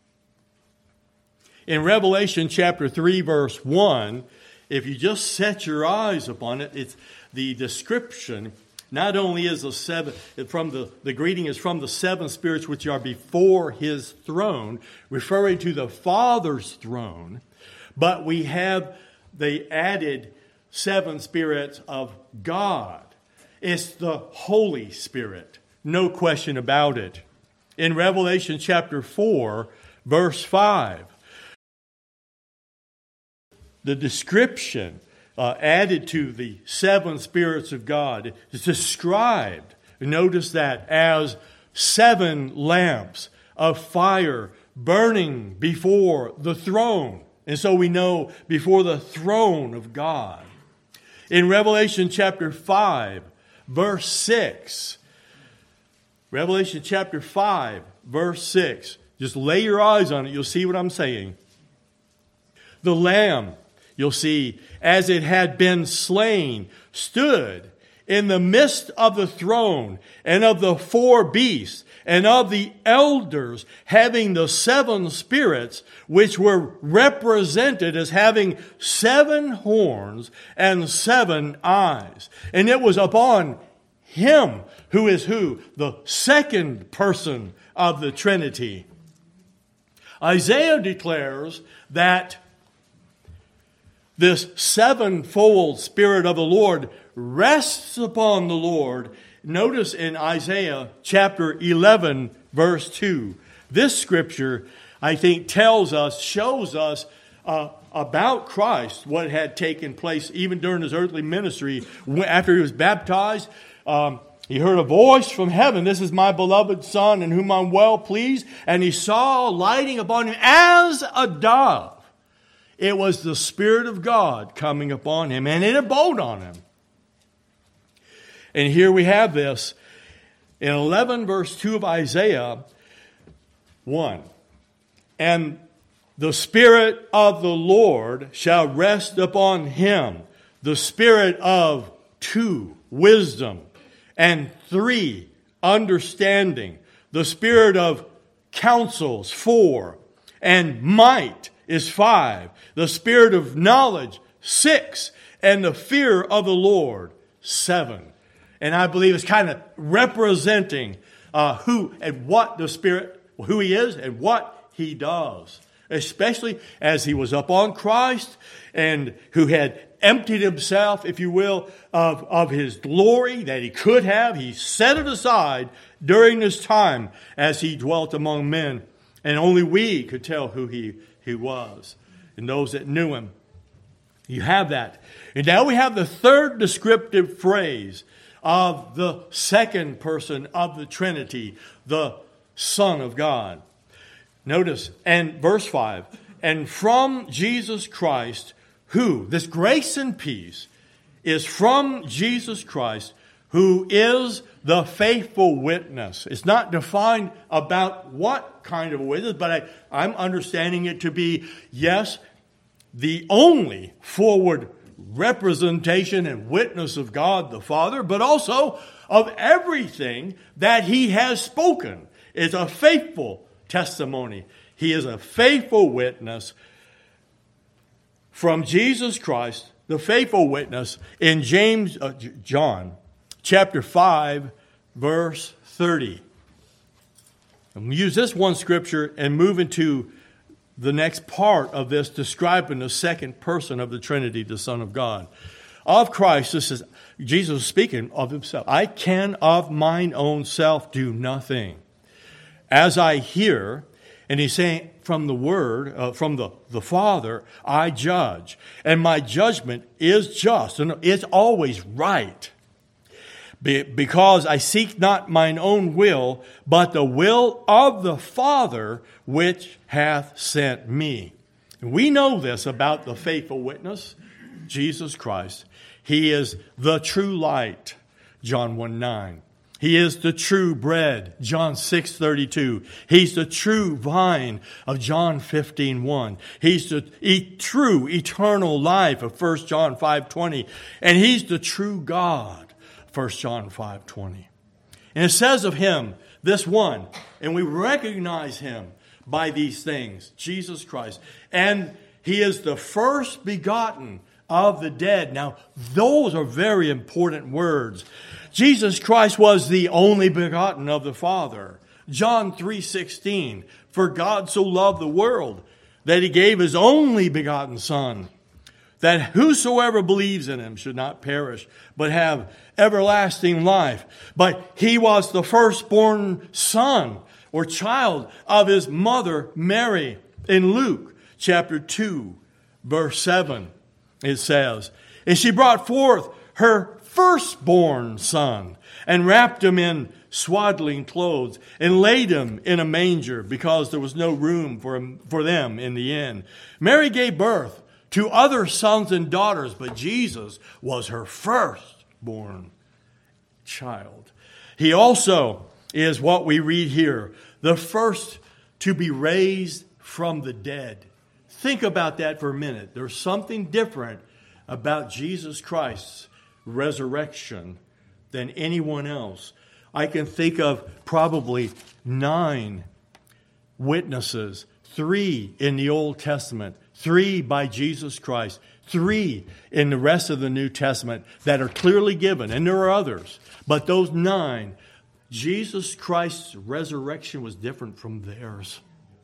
In Revelation chapter three, verse one, if you just set your eyes upon it, it's the description. Not only is the seven from the, the greeting is from the seven spirits which are before his throne, referring to the Father's throne, but we have the added seven spirits of God. It's the Holy Spirit. No question about it. In Revelation chapter four, verse five, the description uh, added to the seven spirits of God is described, notice that, as seven lamps of fire burning before the throne. And so we know before the throne of God. In Revelation chapter five, verse six, Revelation chapter five, verse six, just lay your eyes on it, you'll see what I'm saying. The Lamb, you'll see, as it had been slain, stood in the midst of the throne and of the four beasts and of the elders, having the seven spirits, which were represented as having seven horns and seven eyes. And it was upon him who is who? The second person of the Trinity. Isaiah declares that this sevenfold Spirit of the Lord rests upon the Lord, Notice in Isaiah chapter eleven, verse two, this scripture, I think, tells us, shows us uh, about Christ, what had taken place even during his earthly ministry. After he was baptized, um, he heard a voice from heaven, "This is my beloved Son, in whom I'm well pleased." And he saw lighting upon him as a dove. It was the Spirit of God coming upon him, and it abode on him. And here we have this in eleven verse two of Isaiah one. "And the Spirit of the Lord shall rest upon him, the Spirit of two, wisdom, and three, understanding, the Spirit of counsels, four, and might is five, the Spirit of knowledge, six, and the fear of the Lord, seven." And I believe it's kind of representing uh, who and what the Spirit, who he is and what he does. Especially as he was up on Christ and who had emptied himself, if you will, of, of his glory that he could have. He set it aside during this time as he dwelt among men. And only we could tell who he, he was and those that knew him. You have that. And now we have the third descriptive phrase of the second person of the Trinity, the Son of God. Notice, and verse five, "And from Jesus Christ, who," this grace and peace, is from Jesus Christ, who is the faithful witness. It's not defined about what kind of witness, but I, I'm understanding it to be, yes, the only forward representation and witness of God the Father, but also of everything that he has spoken. It's a faithful testimony. He is a faithful witness from Jesus Christ, the faithful witness in James, uh, John, chapter five, verse thirty. I'm going to use this one scripture and move into the next part of this, describing the second person of the Trinity, the Son of God. Of Christ, this is Jesus speaking of himself. "I can of mine own self do nothing. As I hear," and he's saying from the Word, uh, from the, the Father, "I judge. And my judgment is just," and it's always right. Be, "because I seek not mine own will, but the will of the Father which hath sent me." And we know this about the faithful witness, Jesus Christ. He is the true light, John one nine. He is the true bread, John six thirty-two. He's the true vine of John fifteen one. He's the e- true eternal life of First John five twenty. And he's the true God, First John five twenty. And it says of him, this one, and we recognize him by these things, Jesus Christ. And he is the first begotten of the dead. Now, those are very important words. Jesus Christ was the only begotten of the Father. John three sixteen, "For God so loved the world that he gave his only begotten Son, that whosoever believes in him should not perish, but have everlasting life." But he was the firstborn son or child of his mother Mary. In Luke chapter two, verse seven, it says, "And she brought forth her firstborn son, and wrapped him in swaddling clothes, and laid him in a manger, because there was no room for him, for them in the inn. Mary gave birth to other sons and daughters, but Jesus was her firstborn child." He also is what we read here, the first to be raised from the dead. Think about that for a minute. There's something different about Jesus Christ's resurrection than anyone else. I can think of probably nine witnesses, three in the Old Testament, three by Jesus Christ, three in the rest of the New Testament that are clearly given, and there are others. But those nine, Jesus Christ's resurrection was different from theirs.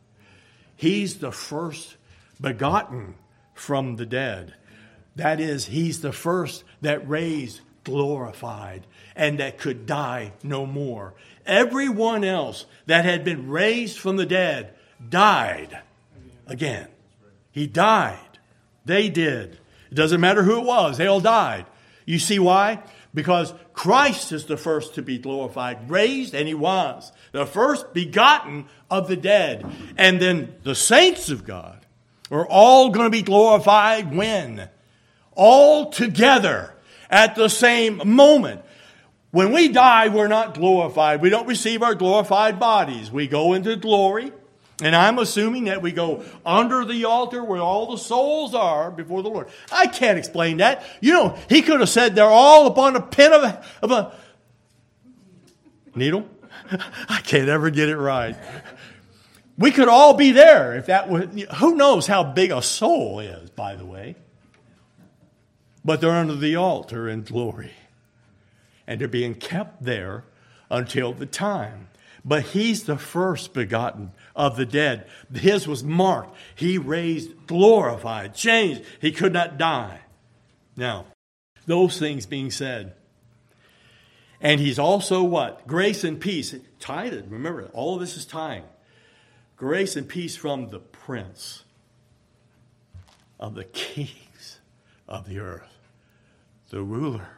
He's the first begotten from the dead. That is, he's the first that raised glorified and that could die no more. Everyone else that had been raised from the dead died again. He died. They did. It doesn't matter who it was. They all died. You see why? Because Christ is the first to be glorified, raised, and he was the first begotten of the dead. And then the saints of God are all going to be glorified when? All together at the same moment. When we die, we're not glorified. We don't receive our glorified bodies. We go into glory. And I'm assuming that we go under the altar where all the souls are before the Lord. I can't explain that. You know, he could have said they're all upon a pin of a, of a needle. I can't ever get it right. We could all be there if that was. Who knows how big a soul is, by the way. But they're under the altar in glory. And they're being kept there until the time. But he's the first begotten of the dead. His was marked. He raised, glorified, changed. He could not die. Now, those things being said. And he's also what? Grace and peace. Tied it. Remember, all of this is tying. Grace and peace from the Prince of the kings of the earth. The ruler.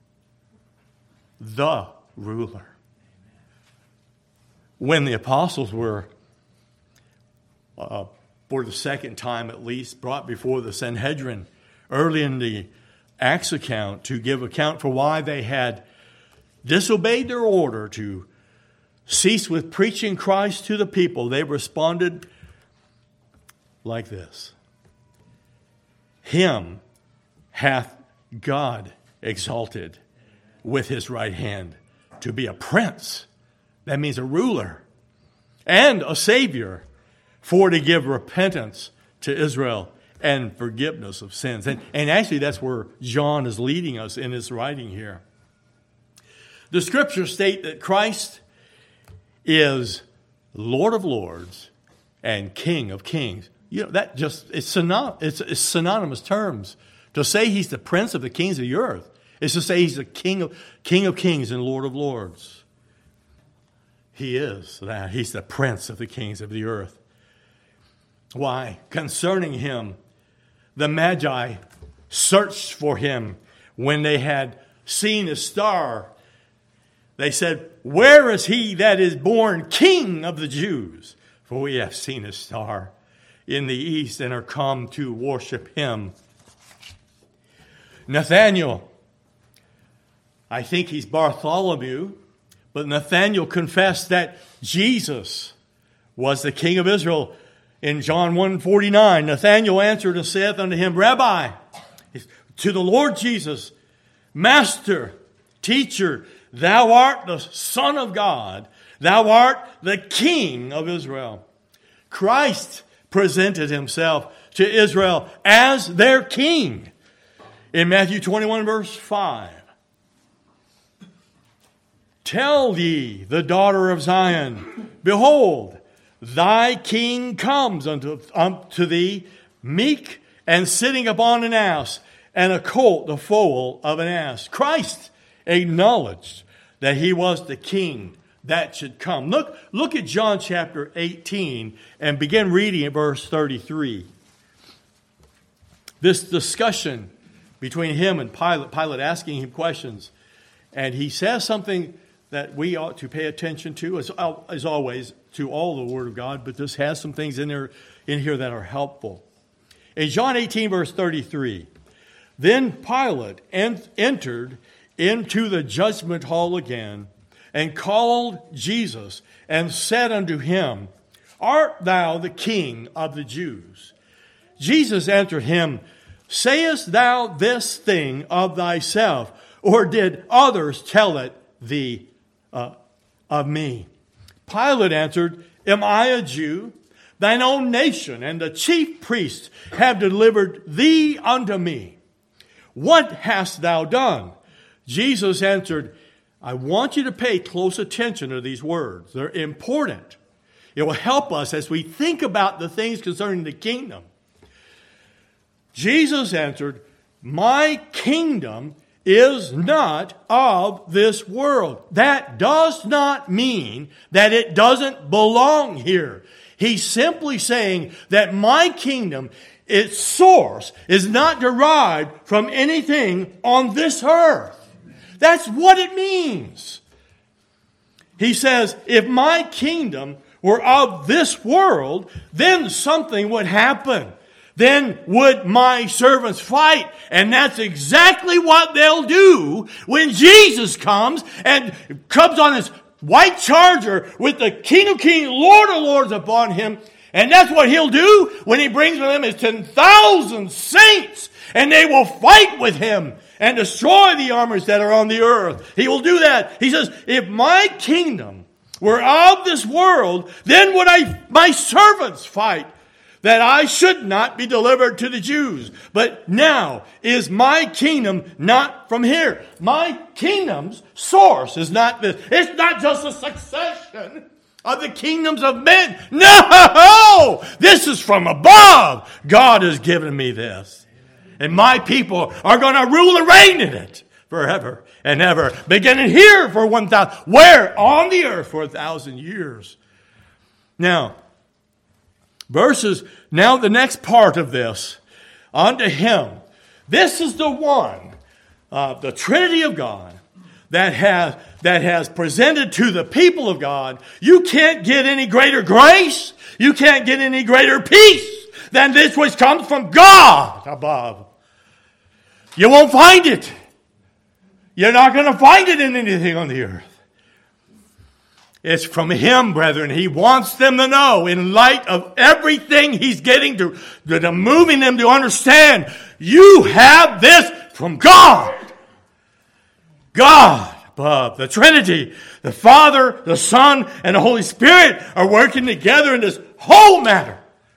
The ruler. When the apostles were, uh, for the second time at least, brought before the Sanhedrin early in the Acts account to give account for why they had disobeyed their order to cease with preaching Christ to the people, they responded like this. Him hath God exalted with his right hand to be a prince. That means a ruler and a savior, for to give repentance to Israel and forgiveness of sins. And, and actually that's where John is leading us in his writing here. The scriptures state that Christ is Lord of lords and King of kings. You know, that just, it's, synony- it's, it's synonymous terms. To say he's the prince of the kings of the earth is to say he's the king of, king of kings and Lord of lords. He is that. He's the prince of the kings of the earth. Why? Concerning him, the Magi searched for him when they had seen a star. They said, where is he that is born King of the Jews? For we have seen a star in the east and are come to worship him. Nathanael, I think he's Bartholomew, but Nathanael confessed that Jesus was the King of Israel. In John one forty-nine, Nathanael answered and saith unto him, Rabbi, to the Lord Jesus, Master, Teacher, thou art the Son of God. Thou art the King of Israel. Christ presented himself to Israel as their King. In Matthew twenty-one, verse five. Tell ye the daughter of Zion, behold, thy king comes unto, unto thee, meek and sitting upon an ass, and a colt, the foal of an ass. Christ acknowledged that he was the king that should come. Look, look at John chapter eighteen and begin reading at verse thirty-three. This discussion between him and Pilate, Pilate asking him questions, and he says something that we ought to pay attention to, as, as always, to all the Word of God, but this has some things in there, in here that are helpful. In John eighteen, verse thirty-three, then Pilate en- entered into the judgment hall again, and called Jesus, and said unto him, Art thou the King of the Jews? Jesus answered him, Sayest thou this thing of thyself, or did others tell it thee uh, of me? Pilate answered, Am I a Jew? Thine own nation and the chief priests have delivered thee unto me. What hast thou done? Jesus answered, I want you to pay close attention to these words. They're important. It will help us as we think about the things concerning the kingdom. Jesus answered, My kingdom is not of this world. That does not mean that it doesn't belong here. He's simply saying that my kingdom, its source, is not derived from anything on this earth. That's what it means. He says, if my kingdom were of this world, then something would happen. Then would my servants fight. And that's exactly what they'll do when Jesus comes and comes on his white charger with the King of Kings, Lord of Lords upon him. And that's what he'll do when he brings with him his ten thousand saints. And they will fight with him and destroy the armies that are on the earth. He will do that. He says, if my kingdom were of this world, then would I, my servants fight, that I should not be delivered to the Jews. But now is my kingdom not from here. My kingdom's source is not this. It's not just a succession of the kingdoms of men. No! This is from above. God has given me this. And my people are going to rule and reign in it forever and ever. Beginning here for one thousand. Where? On the earth for a thousand years. Now, verses, now the next part of this, unto him. This is the one, uh, the Trinity of God, that has, that has presented to the people of God. You can't get any greater grace. You can't get any greater peace than this which comes from God above. You won't find it. You're not going to find it in anything on the earth. It's from him, brethren. He wants them to know, in light of everything he's getting to, to moving them to understand, you have this from God. God above, the Trinity, the Father, the Son, and the Holy Spirit are working together in this whole matter.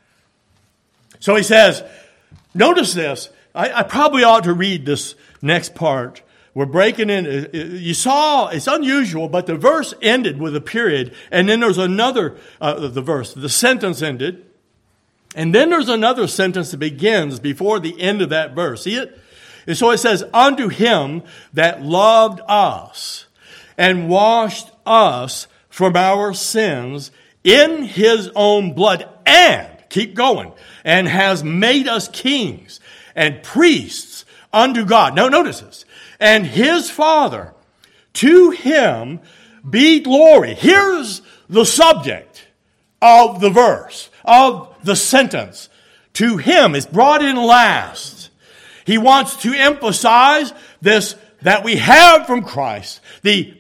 So he says, notice this. I, I probably ought to read this next part. We're breaking in. You saw, it's unusual, but the verse ended with a period. And then there's another, uh, the verse, the sentence ended. And then there's another sentence that begins before the end of that verse. See it? And so it says, unto him that loved us and washed us from our sins in his own blood, and, keep going, and has made us kings and priests unto God. Now notice this. And his Father, to him be glory. Here's the subject of the verse, of the sentence. To him is brought in last. He wants to emphasize this, that we have from Christ. The,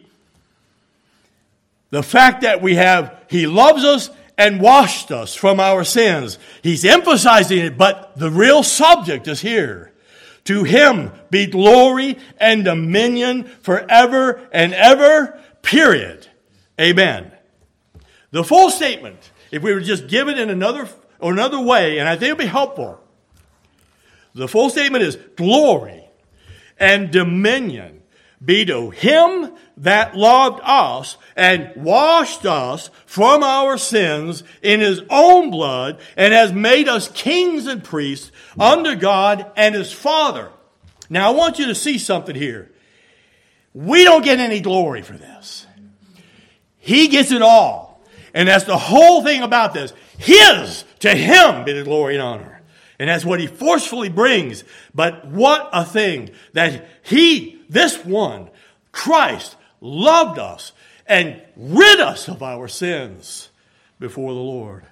the fact that we have, he loves us and washed us from our sins. He's emphasizing it, but the real subject is here. To him be glory and dominion forever and ever, period. Amen. The full statement, if we were just given in another, or another way, and I think it would be helpful, the full statement is glory and dominion be to him that loved us and washed us from our sins in his own blood and has made us kings and priests unto God and his Father. Now I want you to see something here. We don't get any glory for this. He gets it all. And that's the whole thing about this. His, to him be the glory and honor. And that's what he forcefully brings. But what a thing that he, this one, Christ, loved us and rid us of our sins before the Lord.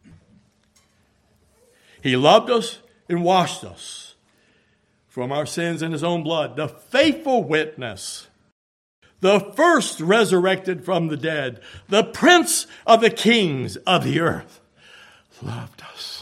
He loved us and washed us from our sins in his own blood. The faithful witness, the first resurrected from the dead, the Prince of the kings of the earth, loved us.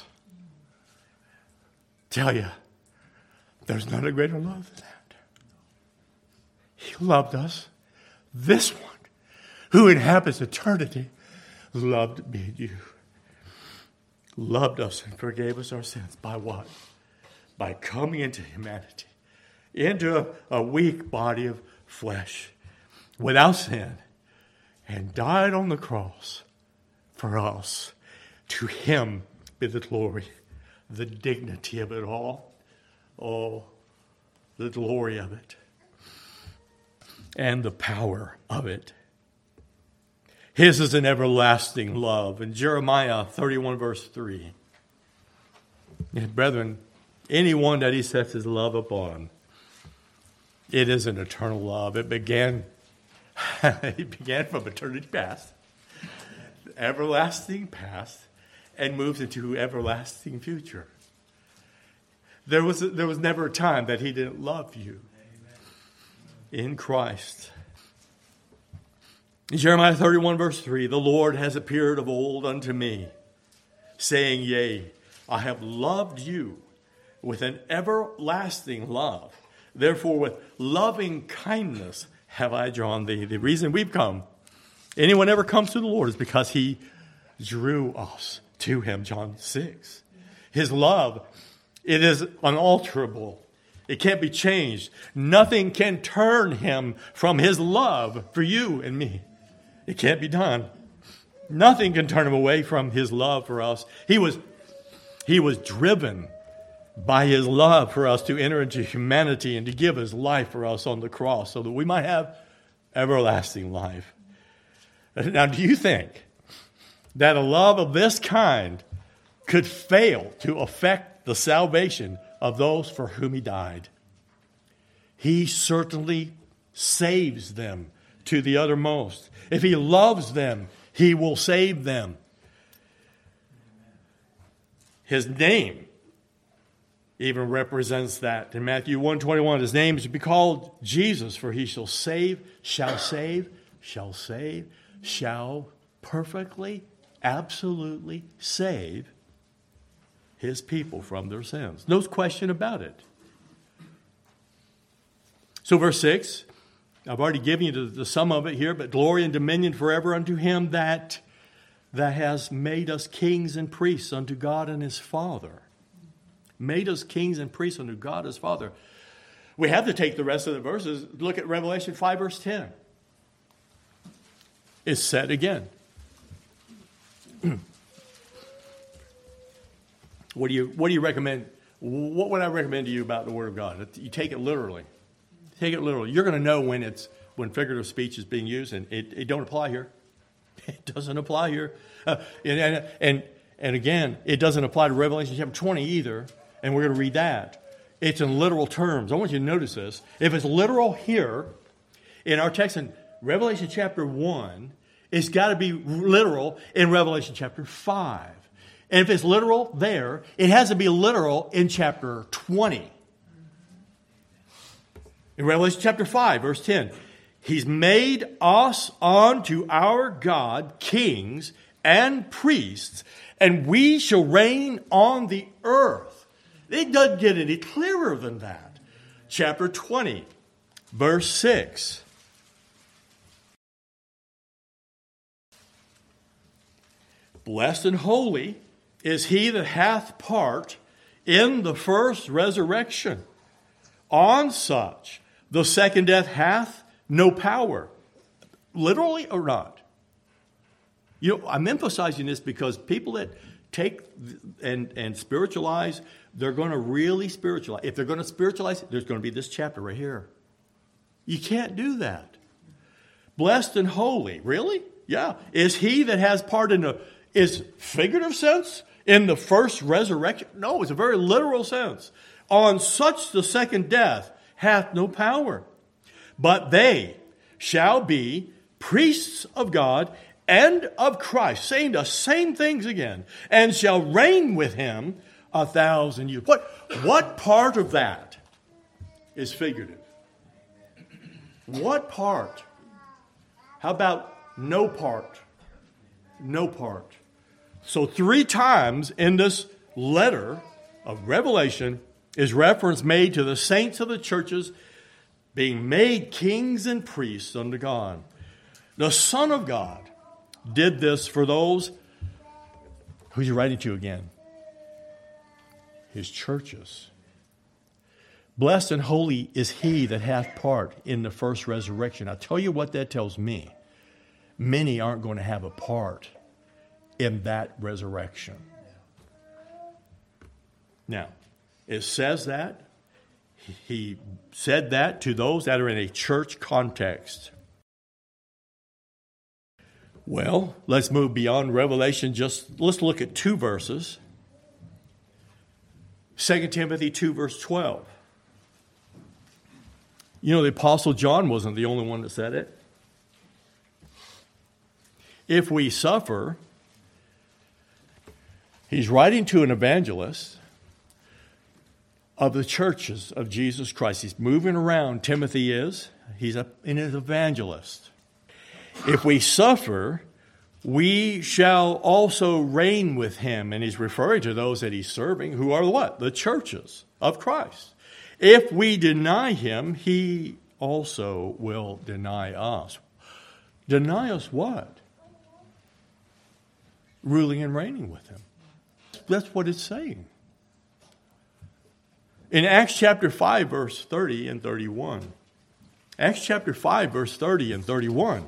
Tell you, there's not a greater love than that. He loved us. This one, who inhabits eternity, loved me and you. Loved us and forgave us our sins. By what? By coming into humanity, into a, a weak body of flesh, without sin, and died on the cross for us. To him be the glory, the dignity of it all. Oh, the glory of it. and the power of it. His is an everlasting love. In Jeremiah thirty-one, verse three. And brethren, anyone that he sets his love upon, it is an eternal love. It began, it began from eternity past, everlasting past, and moves into everlasting future. There was, there was never a time that he didn't love you. Amen. In Christ. In Jeremiah thirty-one, verse three, the Lord has appeared of old unto me, saying, yea, I have loved you with an everlasting love. Therefore, with loving kindness have I drawn thee. The reason we've come, anyone ever comes to the Lord, is because he drew us to him, John six. His love, it is unalterable. It can't be changed. Nothing can turn him from his love for you and me. It can't be done. Nothing can turn him away from his love for us. He was, he was driven by his love for us to enter into humanity and to give his life for us on the cross so that we might have everlasting life. Now, do you think that a love of this kind could fail to affect the salvation of those for whom he died? He certainly saves them to the uttermost. If he loves them, he will save them. His name even represents that. In Matthew one twenty-one, his name is to be called Jesus, for he shall save, shall save, shall save, shall perfectly, absolutely save his people from their sins. No question about it. So verse six, I've already given you the, the sum of it here, but glory and dominion forever unto him that, that has made us kings and priests unto God and his Father. Made us kings and priests unto God his Father. We have to take the rest of the verses. Look at Revelation five, verse ten. It's said again. What do you what do you recommend? What would I recommend to you about the Word of God? You take it literally. Take it literally. You're going to know when it's when figurative speech is being used, and it, it don't apply here. It doesn't apply here. Uh, and, and and again, it doesn't apply to Revelation chapter twenty either. And we're going to read that. It's in literal terms. I want you to notice this. If it's literal here in our text in Revelation chapter one, it's got to be literal in Revelation chapter five. And if it's literal there, it has to be literal in chapter twenty. In Revelation chapter five, verse ten, he's made us unto our God kings and priests, and we shall reign on the earth. It doesn't get any clearer than that. Chapter twenty, verse six. Blessed and holy is he that hath part in the first resurrection. On such the second death hath no power. Literally or not? You know, I'm emphasizing this because people that take and, and spiritualize, they're going to really spiritualize. If they're going to spiritualize, there's going to be this chapter right here. You can't do that. Blessed and holy. Really? Yeah. Is he that has part in the, is figurative sense in the first resurrection? No, it's a very literal sense. On such the second death hath no power. But they shall be priests of God and of Christ, saying the same things again, and shall reign with him a thousand years. What, what part of that is figurative? What part? How about no part? No part. So three times in this letter of Revelation is reference made to the saints of the churches being made kings and priests unto God. The Son of God did this for those, who's he writing to again? His churches. Blessed and holy is he that hath part in the first resurrection. I'll tell you what that tells me. Many aren't going to have a part in that resurrection. Now, it says that He said that to those that are in a church context. Well, let's move beyond Revelation. Just let's look at two verses. Second Timothy two, verse twelve. You know, the Apostle John wasn't the only one that said it. If we suffer, he's writing to an evangelist of the churches of Jesus Christ. He's moving around, Timothy is. He's a, an evangelist. If we suffer, we shall also reign with him. And he's referring to those that he's serving, who are what? The churches of Christ. If we deny him, he also will deny us. Deny us what? Ruling and reigning with him. That's what it's saying. In Acts chapter five, verse thirty and thirty-one. Acts chapter five, verse thirty and thirty-one.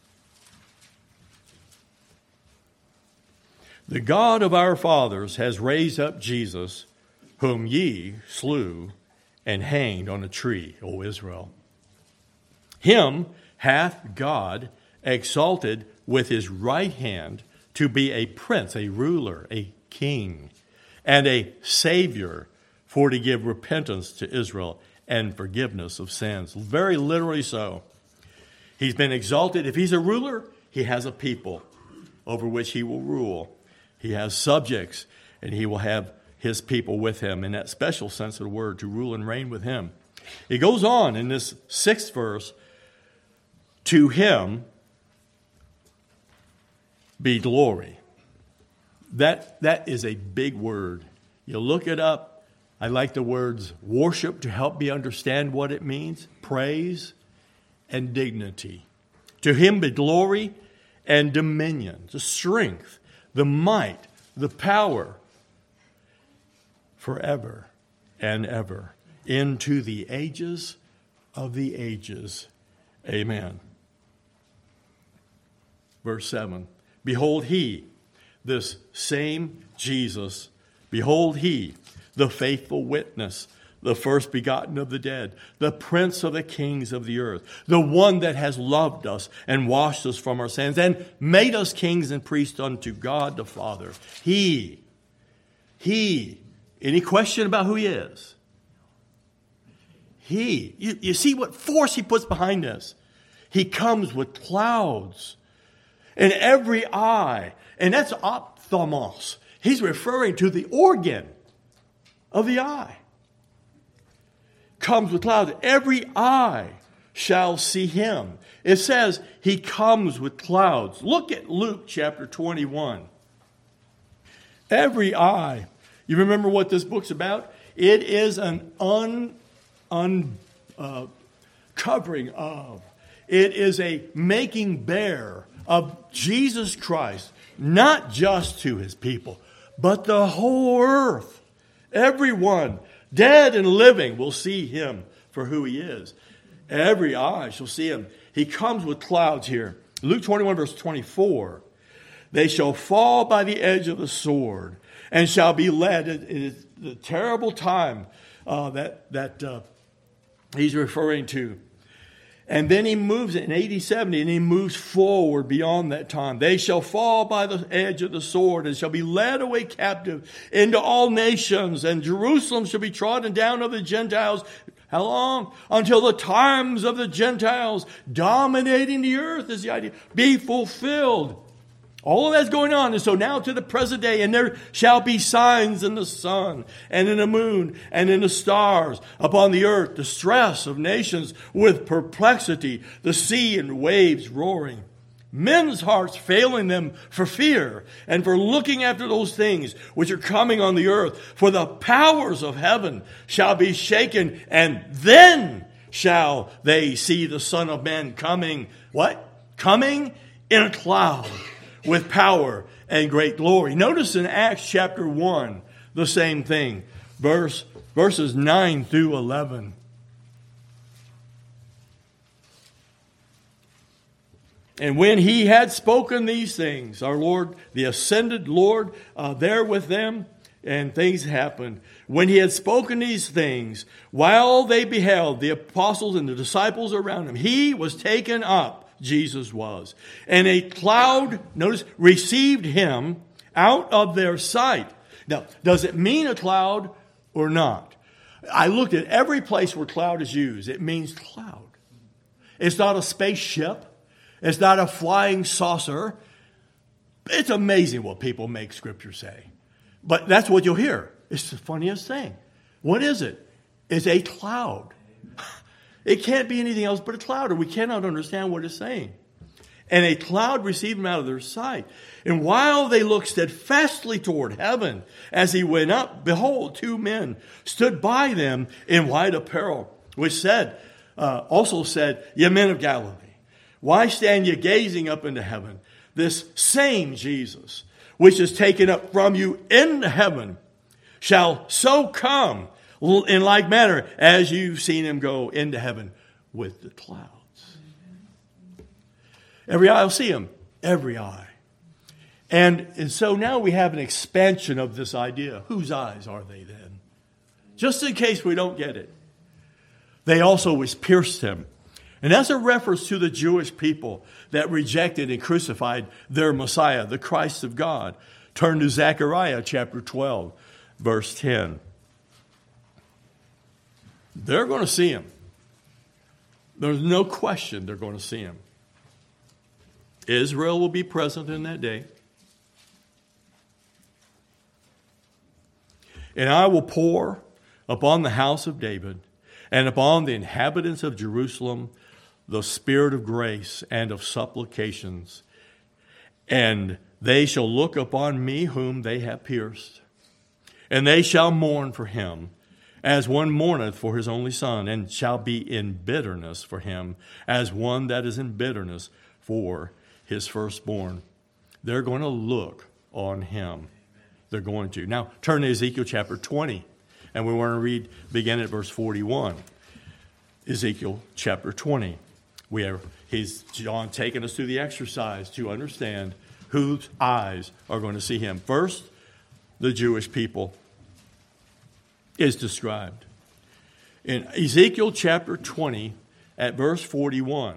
The God of our fathers has raised up Jesus, whom ye slew and hanged on a tree, O Israel. Him hath God exalted with his right hand to be a prince, a ruler, a king, and a savior, for to give repentance to Israel and forgiveness of sins. Very literally so. He's been exalted. If he's a ruler, he has a people over which he will rule. He has subjects, and he will have his people with him in that special sense of the word, to rule and reign with him. It goes on in this sixth verse, to him be glory. That, that is a big word. You look it up. I like the words worship to help me understand what it means. Praise and dignity. To him be glory and dominion, the strength, the might, the power, forever and ever, into the ages of the ages. Amen. Verse seven. Behold he, this same Jesus, behold he, the faithful witness, the first begotten of the dead, the prince of the kings of the earth, the one that has loved us and washed us from our sins and made us kings and priests unto God the Father. He, he, any question about who he is? He, you, you see what force he puts behind this. He comes with clouds in every eye, and that's ophthalmos. He's referring to the organ of the eye. Comes with clouds. Every eye shall see him. It says he comes with clouds. Look at Luke chapter twenty-one. Every eye. You remember what this book's about? It is an un, un uh, covering of. It is a making bare of Jesus Christ, not just to his people, but the whole earth. Everyone, dead and living, will see him for who he is. Every eye shall see him. He comes with clouds here. Luke twenty-one, verse twenty-four. They shall fall by the edge of the sword and shall be led. It is the terrible time uh, that, that uh, he's referring to. And then he moves it in A D seventy, and he moves forward beyond that time. They shall fall by the edge of the sword and shall be led away captive into all nations, and Jerusalem shall be trodden down of the Gentiles. How long? Until the times of the Gentiles dominating the earth is the idea. Be fulfilled. All of that's going on. And so now to the present day, and there shall be signs in the sun and in the moon and in the stars, upon the earth, distress of nations with perplexity, the sea and waves roaring. Men's hearts failing them for fear and for looking after those things which are coming on the earth. For the powers of heaven shall be shaken, and then shall they see the Son of Man coming. What? Coming in a cloud, with power and great glory. Notice in Acts chapter one, the same thing. Verse, verses nine through eleven. And when he had spoken these things, our Lord, the ascended Lord, uh, there with them, and things happened. When he had spoken these things, while they beheld, the apostles and the disciples around him, he was taken up, Jesus was. And a cloud, notice, received him out of their sight. Now, does it mean a cloud or not? I looked at every place where cloud is used. It means cloud. It's not a spaceship. It's not a flying saucer. It's amazing what people make Scripture say. But that's what you'll hear. It's the funniest thing. What is it? It's a cloud. It can't be anything else but a cloud, or we cannot understand what it's saying. And a cloud received him out of their sight. And while they looked steadfastly toward heaven, as he went up, behold, two men stood by them in white apparel, which said, uh, also said, Ye men of Galilee, why stand ye gazing up into heaven? This same Jesus, which is taken up from you into heaven, shall so come in like manner as you've seen him go into heaven with the clouds. Every eye will see him. Every eye. And, and so now we have an expansion of this idea. Whose eyes are they then? Just in case we don't get it. They also was pierced him. And that's a reference to the Jewish people that rejected and crucified their Messiah, the Christ of God. Turn to Zechariah chapter twelve, verse ten. They're going to see him. There's no question they're going to see him. Israel will be present in that day. And I will pour upon the house of David and upon the inhabitants of Jerusalem the spirit of grace and of supplications. And they shall look upon me whom they have pierced. And they shall mourn for him as one mourneth for his only son, and shall be in bitterness for him as one that is in bitterness for his firstborn. They're going to look on him. They're going to. Now, turn to Ezekiel chapter twenty, and we want to read, begin at verse forty-one. Ezekiel chapter twenty. We have, he's, John taking us through the exercise to understand whose eyes are going to see him. First, the Jewish people is described. In Ezekiel chapter twenty, at verse forty-one.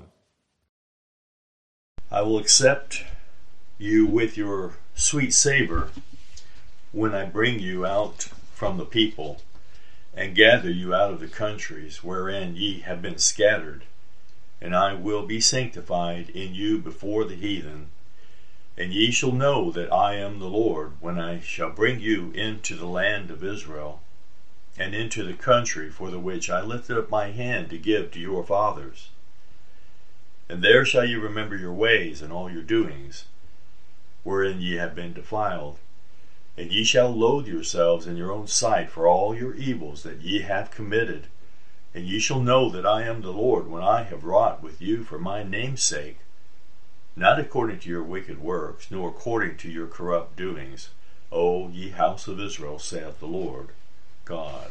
I will accept you with your sweet savor when I bring you out from the people and gather you out of the countries wherein ye have been scattered. And I will be sanctified in you before the heathen. And ye shall know that I am the Lord when I shall bring you into the land of Israel and into the country for the which I lifted up my hand to give to your fathers. And there shall ye remember your ways and all your doings, wherein ye have been defiled. And ye shall loathe yourselves in your own sight for all your evils that ye have committed. And ye shall know that I am the Lord when I have wrought with you for my name's sake, not according to your wicked works, nor according to your corrupt doings, O ye house of Israel, saith the Lord God.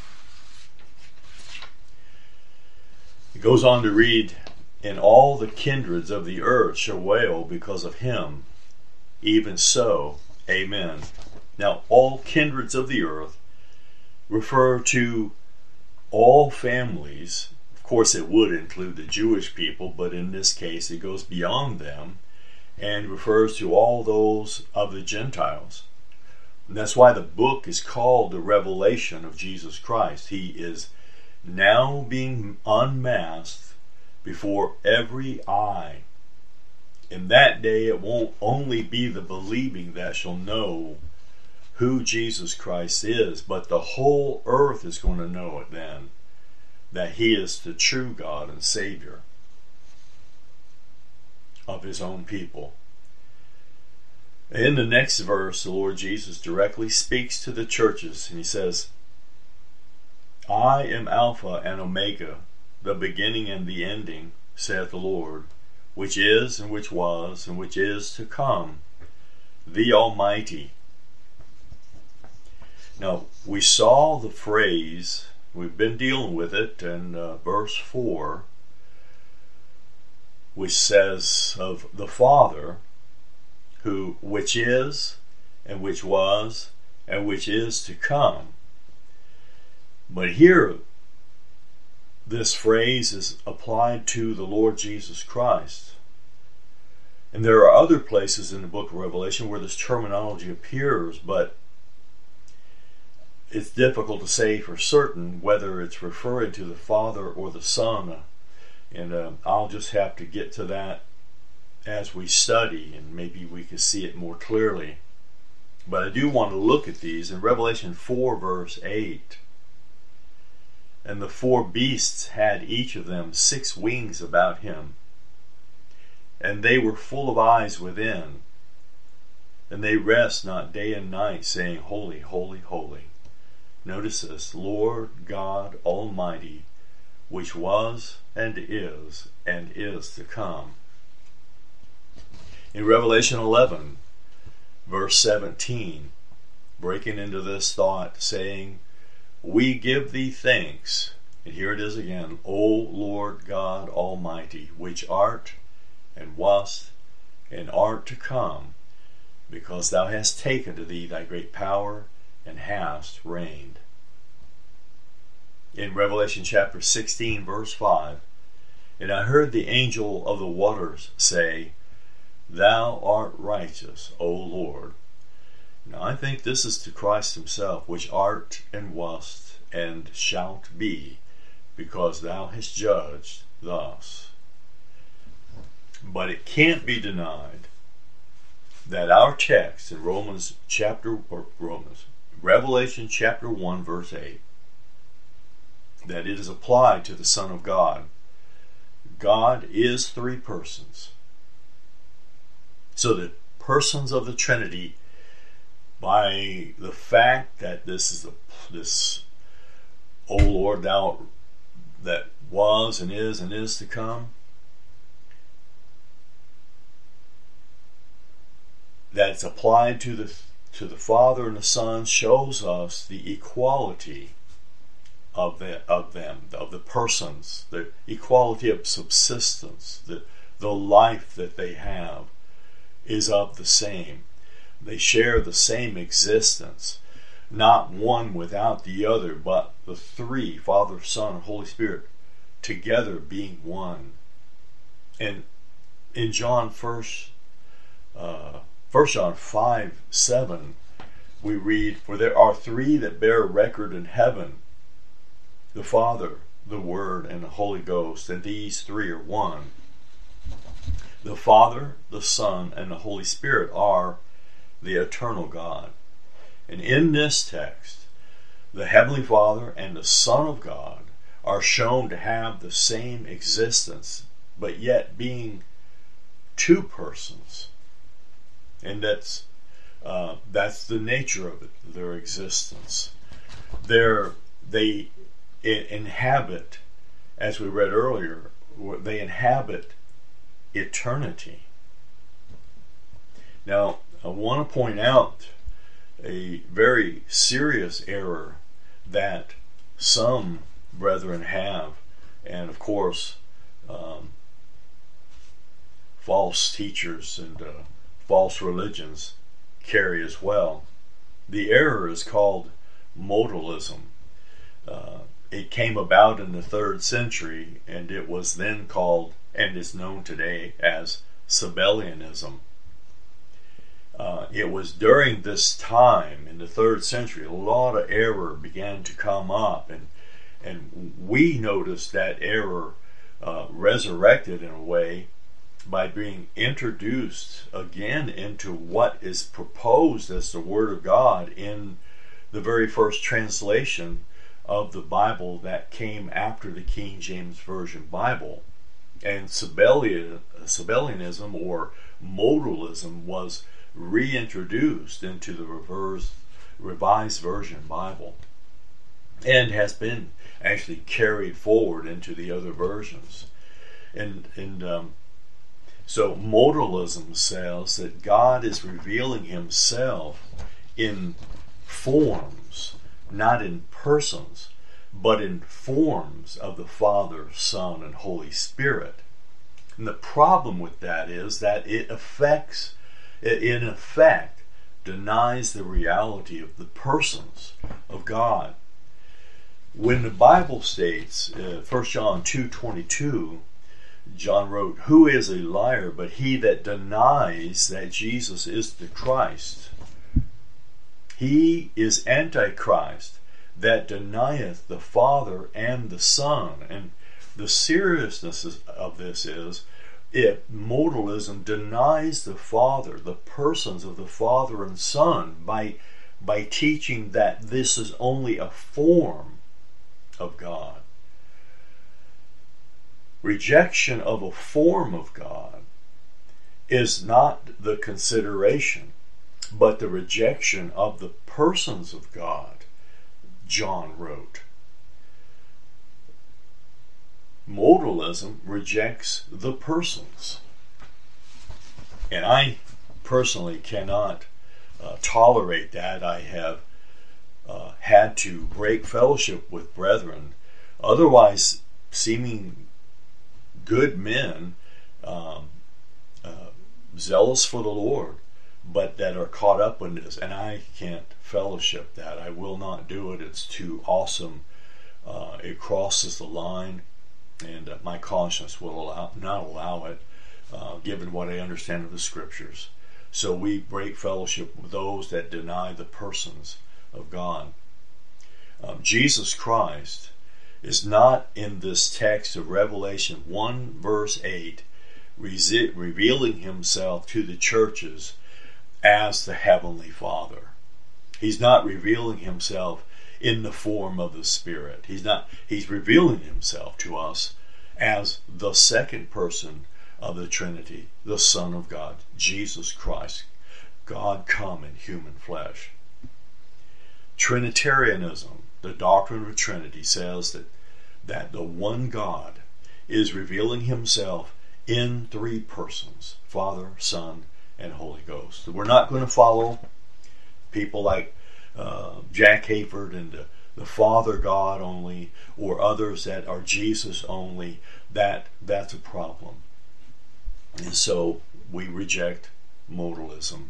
It goes on to read, and all the kindreds of the earth shall wail because of him. Even so, amen. Now, all kindreds of the earth refer to all families. Of course, it would include the Jewish people, but in this case, it goes beyond them and refers to all those of the Gentiles. And that's why the book is called the Revelation of Jesus Christ. He is now being unmasked before every eye. In that day, it won't only be the believing that shall know who Jesus Christ is, but the whole earth is going to know it then, that he is the true God and Savior of his own people. In the next verse, the Lord Jesus directly speaks to the churches, and he says, I am Alpha and Omega, the beginning and the ending, saith the Lord, which is, and which was, and which is to come, the Almighty. Now, we saw the phrase, we've been dealing with it in uh, verse four, which says of the Father, who which is, and which was, and which is to come. But here, this phrase is applied to the Lord Jesus Christ. And there are other places in the book of Revelation where this terminology appears, but it's difficult to say for certain whether it's referring to the Father or the Son. And uh, I'll just have to get to that as we study, and maybe we can see it more clearly. But I do want to look at these in Revelation four, verse eight. And the four beasts had each of them six wings about him, and they were full of eyes within, and they rest not day and night, saying, Holy, holy, holy. Notice this, Lord God Almighty, which was and is and is to come. In Revelation eleven, verse seventeen, breaking into this thought, saying, We give thee thanks, and here it is again, O Lord God Almighty, which art and wast and art to come, because thou hast taken to thee thy great power and hast reigned. In Revelation chapter sixteen, verse five, And I heard the angel of the waters say, Thou art righteous, O Lord. Now I think this is to Christ himself, which art and wast and shalt be, because thou hast judged thus. But it can't be denied that our text in Romans chapter or Romans Revelation chapter one, verse eight, that it is applied to the Son of God. God is three persons. So the persons of the Trinity, by the fact that this is a, this, O Lord, thou that was and is and is to come, that's applied to the to the Father and the Son, shows us the equality of the of them, of the persons, the equality of subsistence, the the life that they have is of the same. They share the same existence, not one without the other, but the three, Father, Son, and Holy Spirit, together being one. And in John first, uh, First John five, seven, we read, For there are three that bear record in heaven, the Father, the Word, and the Holy Ghost, and these three are one. The Father, the Son, and the Holy Spirit are the eternal God. And in this text, the Heavenly Father and the Son of God are shown to have the same existence, but yet being two persons. And that's uh, that's the nature of it, their existence. They're, they inhabit, as we read earlier, they inhabit eternity. Now, I want to point out a very serious error that some brethren have, and of course, um, false teachers and uh, false religions carry as well. The error is called modalism. Uh, it came about in the third century, and it was then called, and is known today as, Sabellianism. Uh, it was during this time in the third century a lot of error began to come up, and and we noticed that error uh, resurrected in a way by being introduced again into what is proposed as the Word of God in the very first translation of the Bible that came after the King James Version Bible. And Sabellian, Sabellianism or modalism was reintroduced into the reverse, Revised Version Bible, and has been actually carried forward into the other versions. And, and um, so modalism says that God is revealing himself in forms, not in persons, but in forms of the Father, Son, and Holy Spirit. And the problem with that is that it affects, it in effect denies the reality of the persons of God. When the Bible states, uh, First John two twenty-two, John wrote, "Who is a liar but he that denies that Jesus is the Christ? He is Antichrist that denieth the Father and the Son." And the seriousness of this is, if modalism denies the Father, the persons of the Father and Son, by, by teaching that this is only a form of God. Rejection of a form of God is not the consideration, but the rejection of the persons of God, John wrote. Modalism rejects the persons. And I personally cannot uh, tolerate that. I have uh, had to break fellowship with brethren, otherwise seeming good men, um, uh, zealous for the Lord, but that are caught up in this. And I can't fellowship that. I will not do it. It's too awesome. Uh, it crosses the line. And uh, my conscience will allow, not allow it, uh, given what I understand of the Scriptures. So we break fellowship with those that deny the persons of God. Um, Jesus Christ is not in this text of Revelation one verse eight, re- revealing himself to the churches as the Heavenly Father. He's not revealing himself in the form of the Spirit. He's not. He's revealing himself to us as the second person of the Trinity, the Son of God, Jesus Christ, God come in human flesh. Trinitarianism, the doctrine of the Trinity, says that, that the one God is revealing himself in three persons, Father, Son, and Holy Ghost. We're not going to follow people like uh, Jack Hayford and the, the Father God only, or others that are Jesus only. That that's a problem. And so we reject modalism.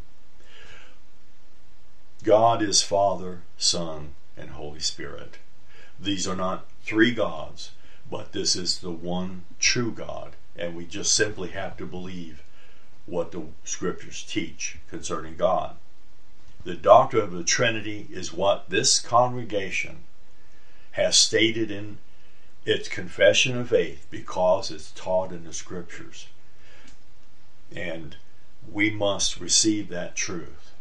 God is Father, Son, and Holy Spirit. These are not three gods, but this is the one true God, and we just simply have to believe what the Scriptures teach concerning God. The doctrine of the Trinity is what this congregation has stated in its confession of faith, because it's taught in the Scriptures. And we must receive that truth.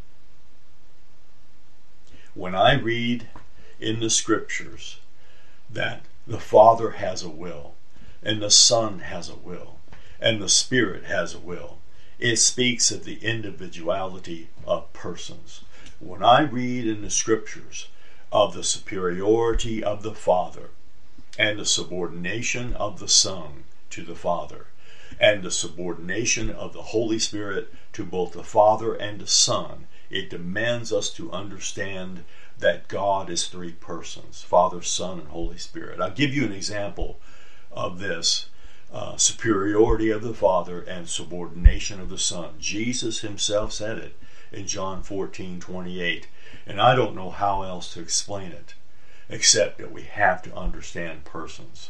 When I read in the Scriptures that the Father has a will, and the Son has a will, and the Spirit has a will, it speaks of the individuality of persons. When I read in the Scriptures of the superiority of the Father, and the subordination of the Son to the Father, and the subordination of the Holy Spirit to both the Father and the Son, it demands us to understand that God is three persons, Father, Son, and Holy Spirit. I'll give you an example of this. Uh, superiority of the Father and subordination of the Son. Jesus himself said it in John fourteen twenty-eight, and I don't know how else to explain it except that we have to understand persons.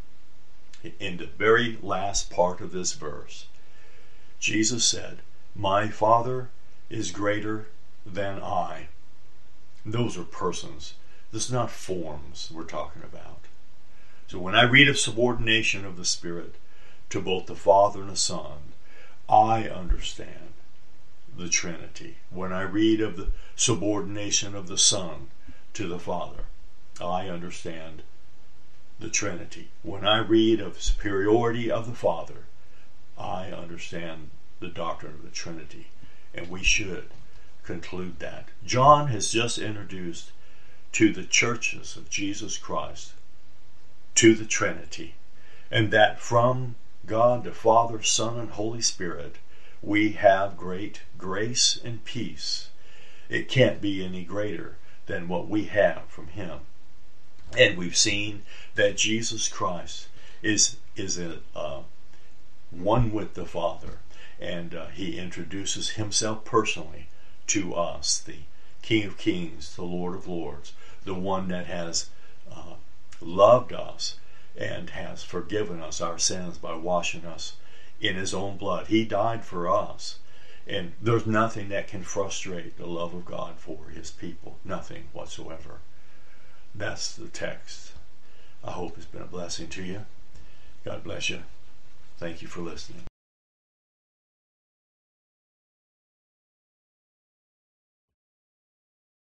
In the very last part of this verse, Jesus said, "My Father is greater than I." Those are persons. This is not forms we're talking about. So when I read of subordination of the Spirit to both the Father and the Son, I understand the Trinity. When I read of the subordination of the Son to the Father, I understand the Trinity. When I read of superiority of the Father, I understand the doctrine of the Trinity. And we should conclude that. John has just introduced to the churches of Jesus Christ to the Trinity, and that from God the Father, Son, and Holy Spirit we have great grace and peace. It can't be any greater than what we have from Him. And we've seen that Jesus Christ is is a, uh, one with the Father, and uh, He introduces Himself personally to us, the King of Kings, the Lord of Lords, the one that has uh, loved us and has forgiven us our sins by washing us in his own blood. He died for us. And there's nothing that can frustrate the love of God for his people. Nothing whatsoever. That's the text. I hope it's been a blessing to you. God bless you. Thank you for listening.